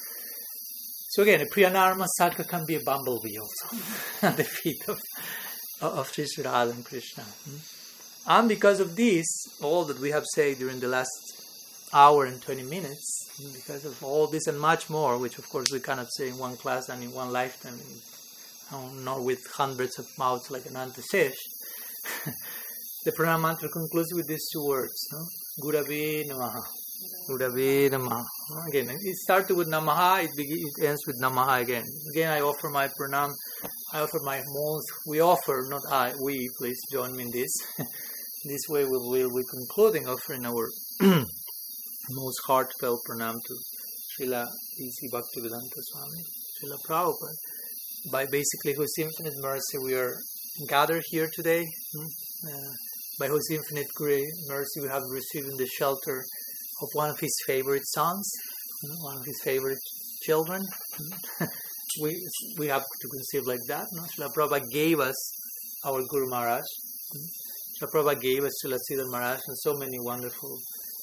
So again, a Priyanarma Sakha can be a bumblebee also at the feet of Sri Sri Radha and Krishna. And because of this, all that we have said during the last hour and 20 minutes, because of all this and much more, which of course we cannot say in one class and in one lifetime, not with hundreds of mouths like an antisesh, the pranam mantra concludes with these two words, no? Gurave Namaha. Gurave Namaha. Again, it started with Namaha, it ends with Namaha again. Again, I offer my pranam, I offer my most, we offer, not I, we, please join me in this. This way we will be concluding, offering our most heartfelt pranam to Srila D.C. Bhaktivedanta Swami, Srila Prabhupada, by basically whose infinite mercy we are gathered here today. By whose infinite mercy we have received the shelter of one of his favorite sons, one of his favorite children. we have to conceive like that. No? Srila Prabhupada gave us our Guru Maharaj. Srila Prabhupada gave us Srila Sridhar Maharaj and so many wonderful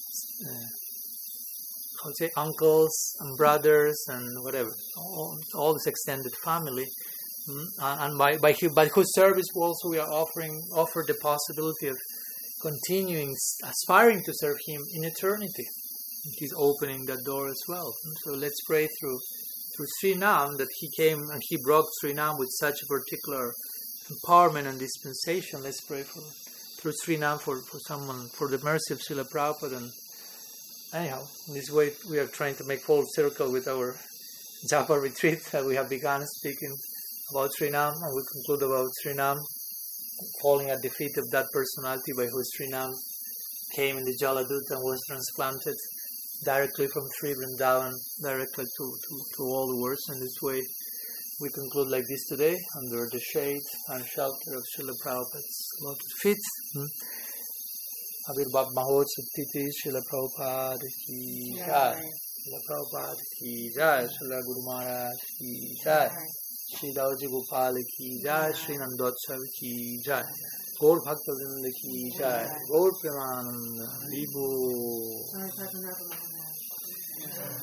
uncles and brothers and whatever, all this extended family. And by whose service also we are offered the possibility of continuing, aspiring to serve him in eternity. He's opening that door as well. So let's pray through Sri Nam that he came and he brought Sri Nam with such a particular empowerment and dispensation. Let's pray through Sri Nam for someone, for the mercy of Srila Prabhupada. And anyhow, in this way we are trying to make full circle with our Japa retreat that we have begun speaking about Srinam, and we conclude about Srinam falling at the feet of that personality by whose Srinam came in the Jaladut and was transplanted directly from Sri Vrindavan directly to all the worlds. In this way we conclude like this today under the shade and shelter of Srila Prabhupada's lotus feet. Avirbhav Mahotsav Titi Srila Prabhupada ki jai, Srila Prabhupada ki jai, Srila Guru Maharaj ki jai, Sri Dauji Gopal ki jai, Sri Nandotsav ki jai, Gaur Bhaktavinda ki jai, Gaur Premananda Haribo.